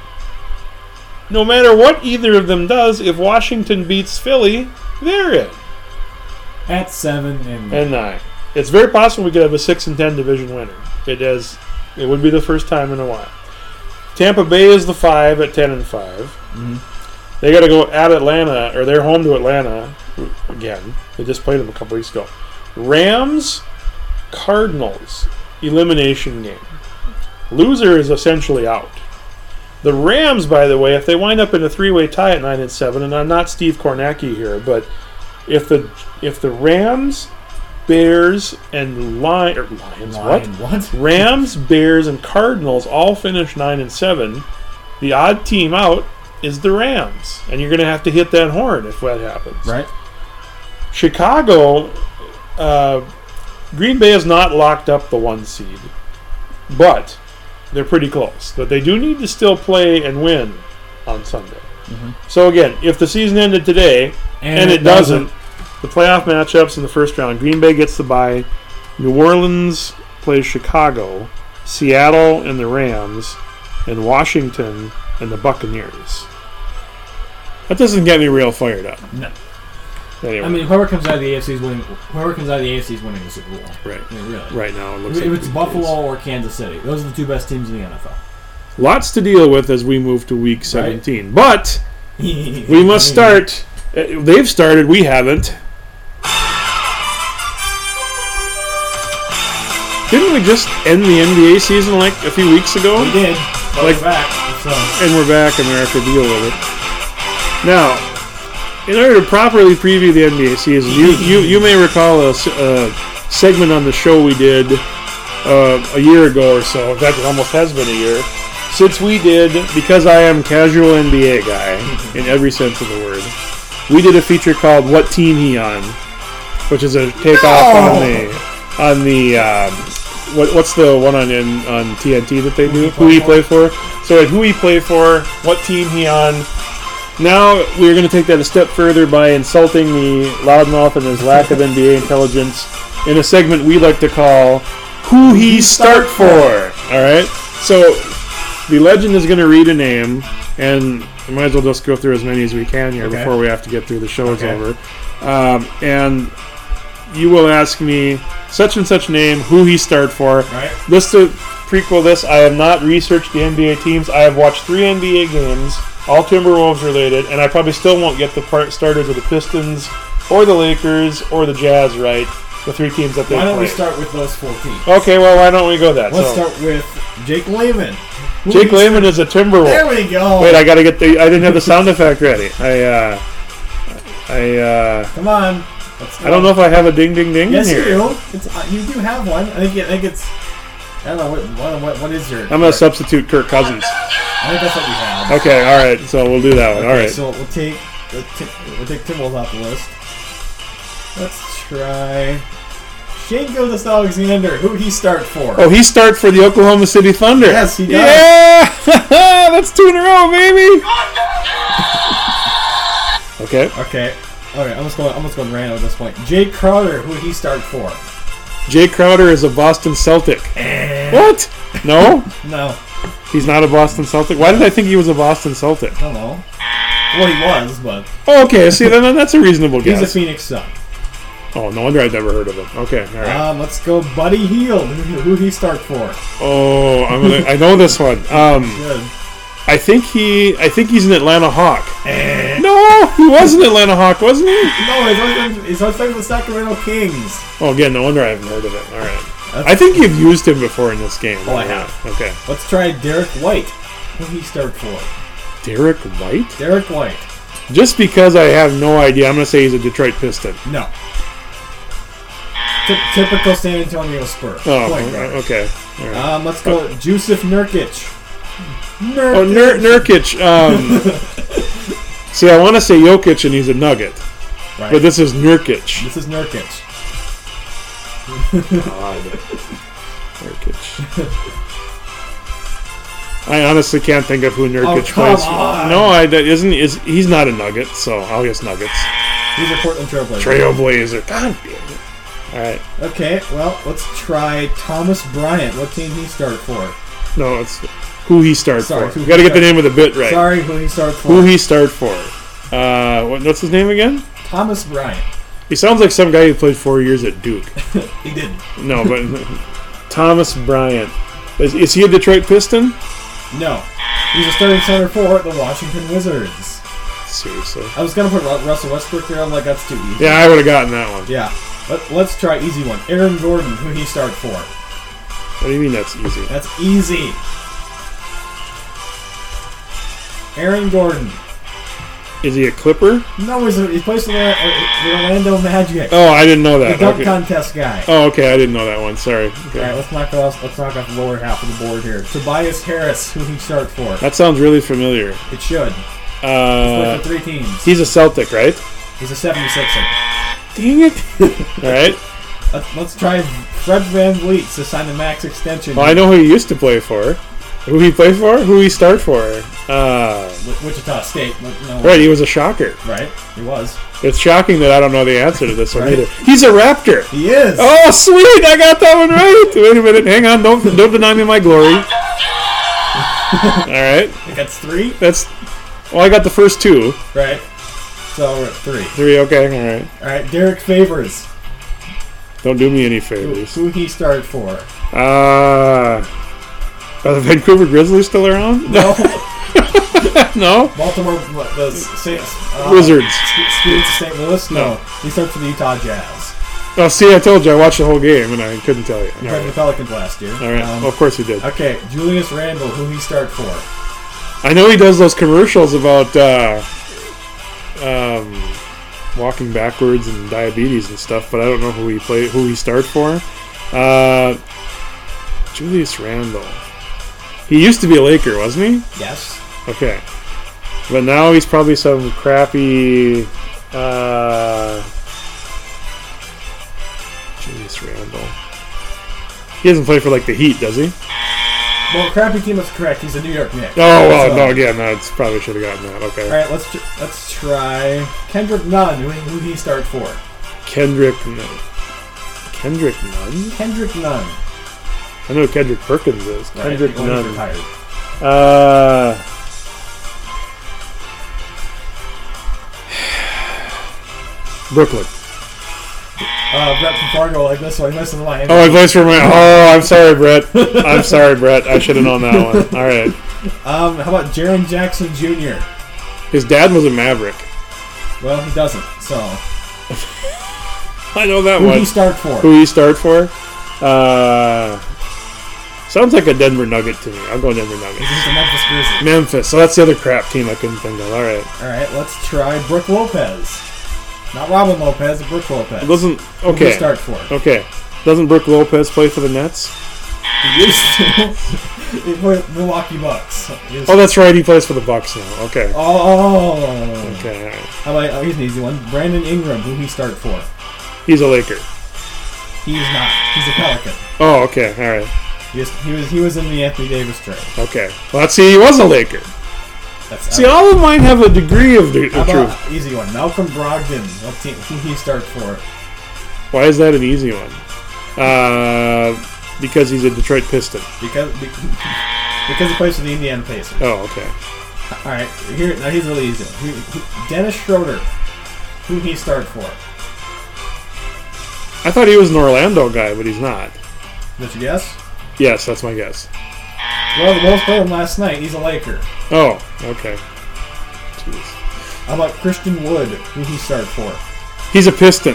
No matter what either of them does, if Washington beats Philly, they're in. At seven and, And nine. It's very possible we could have a six and ten division winner. It is. It would be the first time in a while. Tampa Bay is the five at ten and five. Mhm. They got to go at Atlanta, or they're home to Atlanta again, they just played them a couple weeks ago. Rams, Cardinals, elimination game. Loser is essentially out. The Rams, by the way, if they wind up in a three-way tie at nine and seven, and I'm not Steve Kornacki here, but if the if the Rams, Bears, and Lion, or Lions, Lion, what? what? Rams, Bears, and Cardinals all finish nine and seven, the odd team out is the Rams, and you're going to have to hit that horn if that happens. Right. Chicago, uh, Green Bay has not locked up the one seed, but they're pretty close. But they do need to still play and win on Sunday. Mm-hmm. So again, if the season ended today and, and it, it doesn't, doesn't, the playoff matchups in the first round, Green Bay gets the bye, New Orleans plays Chicago, Seattle and the Rams, and Washington and the Buccaneers. That doesn't get me real fired up. No. Anyway. I mean, whoever comes out of the A F C is winning. Whoever comes out of the A F C is winning the Super Bowl. Right. I mean, really. Right now, it looks if like it's Buffalo or Kansas City, those are the two best teams in the N F L. Lots to deal with as we move to Week seventeen, right. But we must start. Uh, they've started. We haven't. Didn't we just end the N B A season like a few weeks ago? We did. But like, we're back. So. And we're back, and we have to deal with it. Now, in order to properly preview the N B A season, you you, you may recall a, a segment on the show we did uh, a year ago or so. In fact, it almost has been a year since we did, because I am casual N B A guy in every sense of the word. We did a feature called "What Team He On," which is a takeoff no! on the on the um, what what's the one on in, on T N T that they do? Who he play for? So like, who he play for? What team he on? Now we're going to take that a step further by insulting the loudmouth and his lack of N B A intelligence in a segment we like to call "Who He Start For." All right. So the legend is going to read a name, and we might as well just go through as many as we can here okay. before we have to get through the show is okay. over. Um, and you will ask me such and such name, who he start for. Right. Just to prequel this, I have not researched the N B A teams. I have watched three N B A games, all Timberwolves related, and I probably still won't get the part starters of the Pistons or the Lakers or the Jazz right. The three teams that they play. Why don't play. we start with those four teams? Okay, well, why don't we go that? Let's so. start with Jake Layman. Who Jake Layman is a Timberwolf. There we go. Wait, I gotta get the. I didn't have the sound effect ready. I. uh... I. uh... Come on. Let's go. I don't know if I have a ding ding ding yes, in here. Yes, you do. It's, uh, you do have one. I think. I think it's. I don't know what. What, what, what is your? I'm gonna substitute Kirk Cousins. I think that's what we have. Okay. All right. So we'll do that one. Okay, all right. So we'll take. We'll take, we'll take Timberwolves off the list. Let's try. Shane Gilgeous-Alexander, who he start for? Oh, he start for the Oklahoma City Thunder. Yes, he does. Yeah! That's two in a row, baby! Okay. Okay. Okay, I'm just going, I'm just going random at this point. Jay Crowder, who he start for? Jay Crowder is a Boston Celtic. Eh. What? No? No. He's not a Boston Celtic? Why did I think he was a Boston Celtic? I don't know. Well, he was, but... Oh, okay, see, then that's a reasonable guess. He's a Phoenix Sun. Oh, no wonder I've never heard of him. Okay, all right. Um, let's go Buddy Hield. Who, who he start for? Oh, I'm gonna. I know this one. Um, Good. I think he. I think he's an Atlanta Hawk. Eh. No, he was an Atlanta Hawk, wasn't he? No, he's always been, he's always been with the Sacramento Kings. Oh, again, no wonder I haven't heard of it. All right. That's I think you've used him before in this game. Oh, I have. Okay. Let's try Derek White. Who he start for? Derek White? Derek White. Just because I have no idea, I'm going to say he's a Detroit Piston. No. T- typical San Antonio Spur. Oh, okay. All right. Um, let's go uh, Jusuf Nurkic. Nurkic. Oh, Nur- Nurkic. Um, see, I want to say Jokic and he's a Nugget. Right. But this is Nurkic. This is Nurkic. God. Nurkic. I honestly can't think of who Nurkic oh, come plays. On. No, I isn't. Is he's not a Nugget, so I'll guess Nuggets. He's a Portland Trailblazer. Trailblazer. God damn it. All right. Okay, well, let's try Thomas Bryant. What team he start for? No, it's who he start Sorry, for. You got to get the name of the bit right. Sorry, who he start for. Who he start for. Uh, what, what's his name again? Thomas Bryant. He sounds like some guy who played four years at Duke. He didn't. No, but Thomas Bryant. Is, is he a Detroit Piston? No. He's a starting center for the Washington Wizards. Seriously. I was gonna put Ru- Russell Westbrook here. I'm like, that's too easy. Yeah, I would have gotten that one. Yeah. Let, let's try easy one. Aaron Gordon, who he start for? What do you mean that's easy? That's easy. Aaron Gordon. Is he a Clipper? No, he's, a, he plays for the, uh, the Orlando Magic. Oh, I didn't know The that. dunk Okay. contest guy. Oh, okay, I didn't know that one. Sorry. Okay. All right, let's knock off. Let's knock off the lower half of the board here. Tobias Harris, who he start for? That sounds really familiar. It should. He's Uh, played for three teams. he's a Celtic, right? He's a seventy-sixer. Dang it! All right. Let's, let's try Fred Van Vliet to sign the max extension. Well, I know who he used to play for. Who he played for? Who he start for? Uh, Wi- Wichita State. but No, right, he was a shocker. Right, he was. It's shocking that I don't know the answer to this one Right. either. He's a Raptor. He is. Oh, sweet! I got that one right. Wait a minute. Hang on. Don't don't deny me my glory. All right. That's three. That's. Well, I got the first two. Right. So we're at three. Three. Okay. All right. All right, Derek Favors. Don't do me any Who, favors. who he start for? Uh, are the Vancouver Grizzlies still around? No. No. Baltimore, what, the Saints, uh, Wizards. Students of Saint Louis? No. No. He starts for the Utah Jazz. Oh, see, I told you I watched the whole game and I couldn't tell you. He All played for the right. Pelicans last year. All right. Um, Well, of course he did. Okay, Julius Randle, who he start for? I know he does those commercials about uh, um, walking backwards and diabetes and stuff, but I don't know who he play, who he start for. Uh, Julius Randle. He used to be a Laker, wasn't he? Yes. Okay, but now he's probably some crappy. Uh, Julius Randle. He doesn't play for like the Heat, does he? Well, crappy team is correct. He's a New York Knicks. Oh well, So- no. Again, that's probably should have gotten that. Okay. All right, let's tr- let's try Kendrick Nunn. Who, who he start for? Kendrick Nunn. Kendrick Nunn? Kendrick Nunn. I know who Kendrick Perkins is. Right, Kendrick the one who's Nunn. retired. Uh, Brooklyn. Uh, Brett from Fargo like this, so I missed the line. Oh, I voiced for my. Oh, I'm sorry, Brett. I'm sorry, Brett. I should have known that one. All right. Um, how about Jaren Jackson Junior? His dad was a Maverick. Well, he doesn't. So I know that who one. he start for? Who he start for? Uh, sounds like a Denver Nugget to me. I'll go Denver Nuggets. He's the Memphis Grizzlies. Memphis. So that's the other crap team I couldn't think of. All right. All right, let's try Brooke Lopez. Not Robin Lopez, Brooke Lopez. Doesn't Who he okay. start for? Okay. Doesn't Brooke Lopez play for the Nets? He used to. He played for the Milwaukee Bucks. He was- Oh, that's right. He plays for the Bucks now. Okay. Oh. Okay. All right. How about, oh, he's an easy one. Brandon Ingram, who he start for? He's a Laker. He's not. He's a Pelican. Oh, okay. All right. He was, he was, he was in the Anthony Davis trade. Okay. Well, let's see. He was a Laker. That's See, all of mine have a degree of the, How of about truth. easy one? Malcolm Brogdon. What team? Who he start for? Why is that an easy one? Uh, because he's a Detroit Piston. Because be- because he plays for the Indiana Pacers. Oh, okay. All right, here now he's a really easy one. Who- who- Dennis Schroeder. Who he start for? I thought he was an Orlando guy, but he's not. Did you guess? Yes, that's my guess. Well, the Bulls played him last night. He's a Laker. Oh, okay. Jeez. How about Christian Wood? Who he start for? He's a Piston.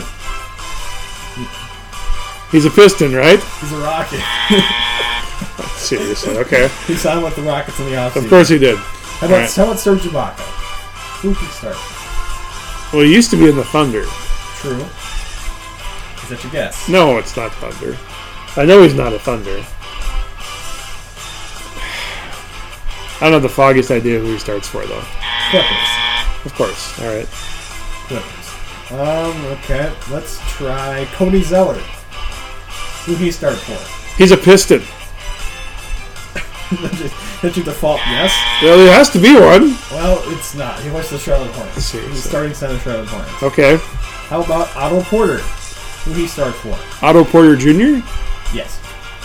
He's a Piston, right? He's a Rocket. Seriously, okay. He signed with the Rockets in the offseason. Of course he did. How about, All right. how about Serge Ibaka? Who he start? Well, he used to be in the Thunder. True. Is that your guess? No, it's not Thunder. I know he's not a Thunder. I don't have the foggiest idea who he starts for, though. Clippers. Of course. All right. Clippers. Um, okay. Let's try Cody Zeller. Who he start for? He's a Piston. That's your default guess? Well, there has to be one. Well, it's not. He wants the Charlotte Hornets. He's Seriously. starting center Charlotte Hornets. Okay. How about Otto Porter? Who he start for? Otto Porter Junior? Yes,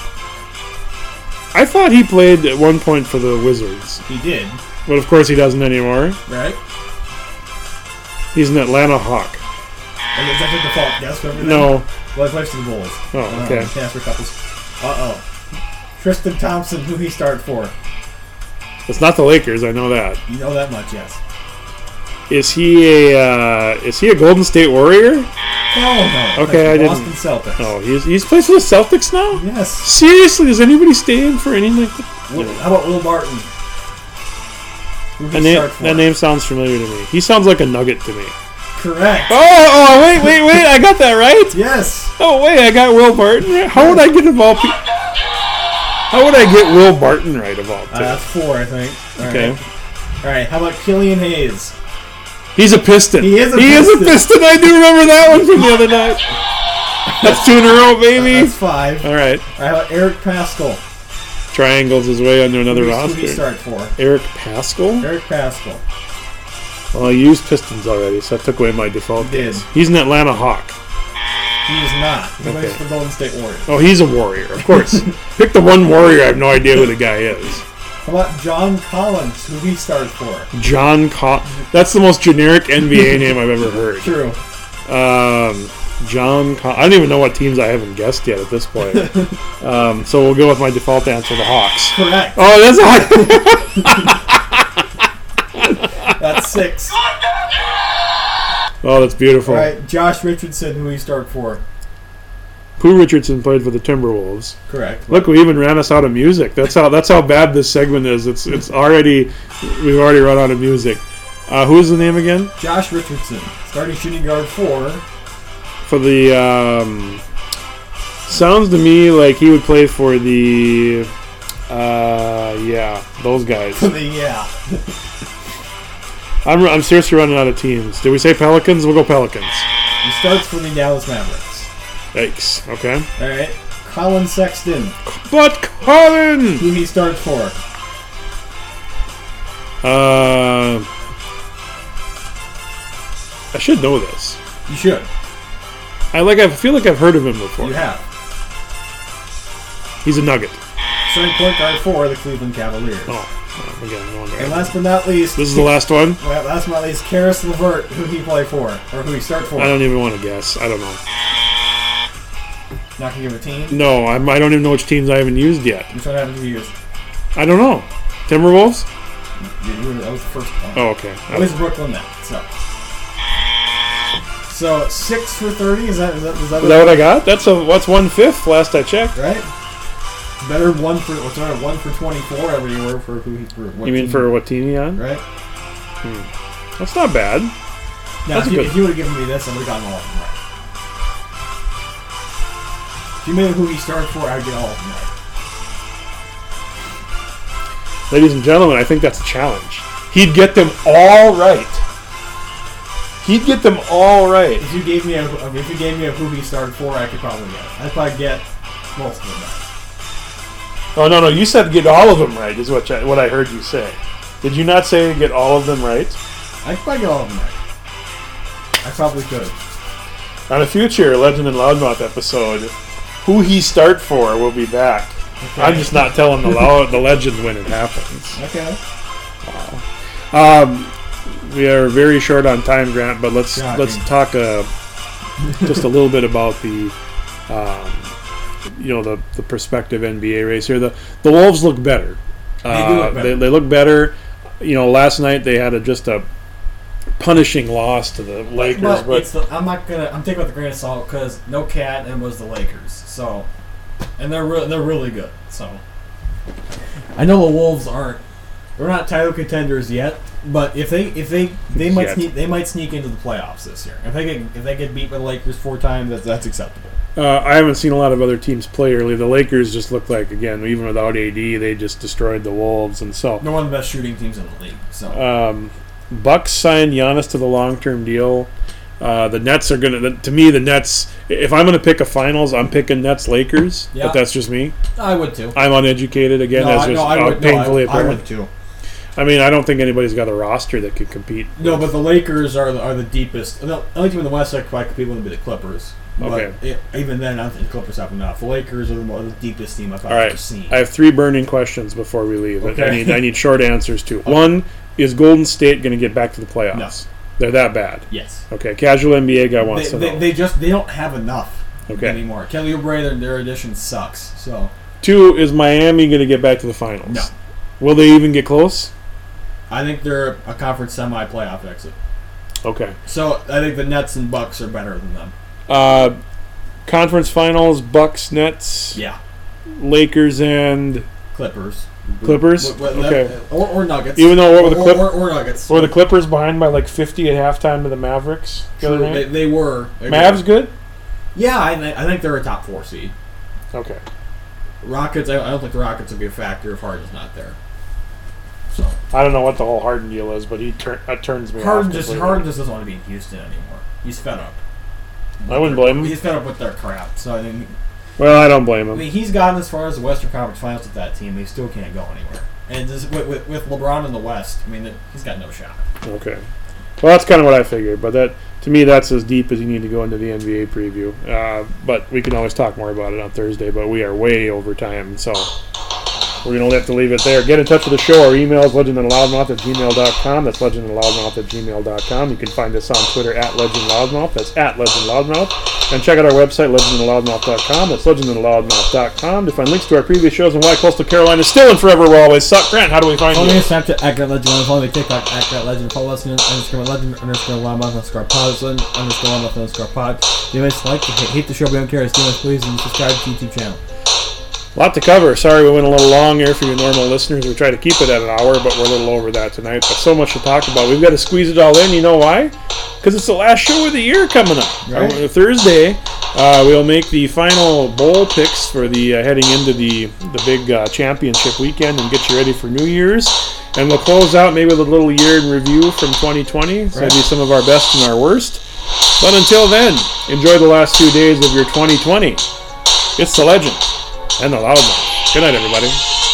I thought he played at one point for the Wizards. he did. But of course he doesn't anymore. Right? He's an Atlanta Hawk. And is that your default guess for everything? No. Well, he plays for the Bulls. Oh, okay. Um, can't for couples. Uh-oh. Tristan Thompson, who he start for? It's not the Lakers, I know that. You know that much, yes. Is he a uh, is he a Golden State Warrior? Hell no. Okay, Like I Boston didn't. Celtics. Oh, he's he's plays for the Celtics now. Yes. Seriously, does anybody stay in for anything like that? Will- How about Will Barton? Who That he name, start for? that name sounds familiar to me. He sounds like a Nugget to me. Correct. Oh, oh, wait, wait, wait! I got that right. Yes. Oh, wait, I got Will Barton right. How would I get of all people? How would I get Will Barton right of all Uh, that's two? four, I think. All Okay. right. All right. How about Killian Hayes? He's a Piston. He is a he Piston. is a Piston. I do remember that one from the other night. That's two in a row, baby. That's five. All right. All right. How about Eric Pascal? Triangles his way under another Who roster. Who he start for? Eric Pascal? Eric Pascal. Well, I used Pistons already, so that took away my default. You did. guess. He's an Atlanta Hawk. He is not. He Okay. plays for Golden State Warriors. Oh, he's a Warrior, of course. Pick the one Warrior. I have no idea who the guy is. How about John Collins? Who he started for? John Co- That's the most generic N B A name I've ever heard. True. Um, John Con- I don't even know what teams I haven't guessed yet at this point. um, so we'll go with my default answer, the Hawks. Correct. Oh, that's Hawks. That's six. Oh, that's beautiful. All right. Josh Richardson. Who he start for? Pooh Richardson played for the Timberwolves. Correct. Look, we even ran us out of music. That's how that's how bad this segment is. It's it's already we've already run out of music. Uh, who's the name again? Josh Richardson, starting shooting guard for. For the um, sounds to me like he would play for the uh, yeah, those guys. The yeah. I'm I'm seriously running out of teams. Did we say Pelicans? We'll go Pelicans. He starts for the Dallas Mavericks. Yikes. Okay. All right. Colin Sexton. But Colin. Who he starts for? Uh, I should know this. You should. I like. I feel like I've heard of him before. You have. He's a Nugget. Starting point guard for the Cleveland Cavaliers. Oh, well, again, no wonder. And last but not least, This is the last one. well, last but not least, Karis LeVert, who he play for, or who he start for. I don't even want to guess. I don't know. Not gonna give a team. No, I'm, I don't even know which teams I haven't used yet. Which one haven't you used? I don't know. Timberwolves? You- you- That was the first one. Oh, okay. It was Brooklyn then. So. So six for thirty. Is that is that is that, Is that what I got? That's a what's one fifth. Last I checked. right? Better one for what's better one for twenty four every year for who he for. What You mean team, for what team you on? right? That's not bad. Now, That's if you, good. if you would have given me this, I would have gotten all of them right. If you knew who he started for, I'd get all of them right. Ladies and gentlemen, I think that's a challenge. He'd get them all right. He'd get them all right. If you gave me a if you gave me a who he started for, I could probably get it. I'd probably get most of them right. Oh no, no, you said get all of them right. Is what I, what I heard you say. Did you not say get all of them right? I could probably get all of them right. I probably could. On a future Legend and Loudmouth episode, who he start for will be back. Okay. I'm just not telling the loud, the legend when it happens. Okay. Um, we are very short on time, Grant, but let's Shocking. let's talk uh, just a little bit about the um, you know the, the prospective N B A race here. The the Wolves look better. They Uh, do look better. They, they look better. You know, last night they had a, just a punishing loss to the Lakers, But, but it's the, I'm not gonna. I'm taking it with a grain of salt because no cat and it was the Lakers. So, and they're re- they're really good. So, I know the Wolves aren't. They're not title contenders yet, but if they if they they might Yet. sneak they might sneak into the playoffs this year. If they get if they get beat by the Lakers four times, that's that's acceptable. Uh, I haven't seen a lot of other teams play early. The Lakers just look like, again, even without A D, they just destroyed the Wolves, and so They're one of the best shooting teams in the league. So, um, Bucks signed Giannis to the long-term deal. Uh, the Nets are gonna. To me, the Nets. If I'm gonna pick a finals, I'm picking Nets Lakers. Yeah. But that's just me. I would too. I'm uneducated again, No, as I, just no, I uh, would. No, painfully I, I apparent. would too. I mean, I don't think anybody's got a roster that could compete. No, but the Lakers are the, are the deepest. The only team in the West that could probably compete would be the Clippers. But Okay. it, even then, I don't think the Clippers have enough. The Lakers are the, more, the deepest team I've All ever right, seen. I have three burning questions before we leave. I- I Okay. need I need short answers to. One, is Golden State going to get back to the playoffs? They're that bad. yes. Okay, casual N B A guy wants They, to they, know. they just they don't have enough Okay. anymore. Kelly Oubre, their, their addition sucks. So Two, is Miami going to get back to the finals? No. Will they even get close? I think they're a conference semi-playoff exit. Okay. So I think the Nets and Bucks are better than them. Uh, conference finals, Bucks, Nets, Yeah. Lakers, and Clippers. Clippers? W- w- Okay. Or, or Nuggets. Even though what were the or, Clip- or, or Nuggets. were the Clippers behind by like fifty at halftime to the Mavericks the other True, night? they, they were. They Mavs were. good? Yeah, I, th- I think they're a top four seed. Okay. Rockets, I, I don't think the Rockets will be a factor if Harden's not there. So I don't know what the whole Harden deal is, but he tur- that turns me Harden off. just completely. Harden just doesn't want to be in Houston anymore. He's fed up. I wouldn't blame him. He's fed up with their crap. So I mean, Well, I don't blame I him. mean, he's gotten as far as the Western Conference Finals with that team. They still can't go anywhere. And just with, with, with LeBron in the West, I mean, it, he's got no shot. Okay. Well, that's kind of what I figured, but that to me, that's as deep as you need to go into the N B A preview. Uh, but we can always talk more about it on Thursday, but we are way over time, so we're going to have to leave it there. Get in touch with the show. Our email is legendandloudmouth at gmail dot com. That's legendandloudmouth at gmail dot com. You can find us on Twitter at legendloudmouth. That's at legendloudmouth. And check out our website, legend and loudmouth dot com. That's legend and loudmouth dot com to find links to our previous shows and why Coastal Carolina is still and forever will always suck. Grant, how do we find Follow me you? on Snapchat, at Legend. Follow me on TikTok, at Legend. Follow us on Instagram, Legend underscore Loudmouth underscore pod. Legend underscore Loudmouth underscore pod. Give us a like, hate, hate the show, but we don't care. Steal us, please, and subscribe to the YouTube channel. A lot to cover. Sorry we went a little long here for your normal listeners. We try to keep it at an hour, but we're a little over that tonight. But so much to talk about. We've got to squeeze it all in. You know why? Because it's the last show of the year coming up. Right. Uh, Thursday, uh, we'll make the final bowl picks for the uh, heading into the the big uh, championship weekend and get you ready for New Year's. And we'll close out maybe with a little year in review from twenty twenty. So Right. maybe some of our best and our worst. But until then, enjoy the last two days of your twenty twenty. It's the Legend and the Loudmouth. Good night, everybody.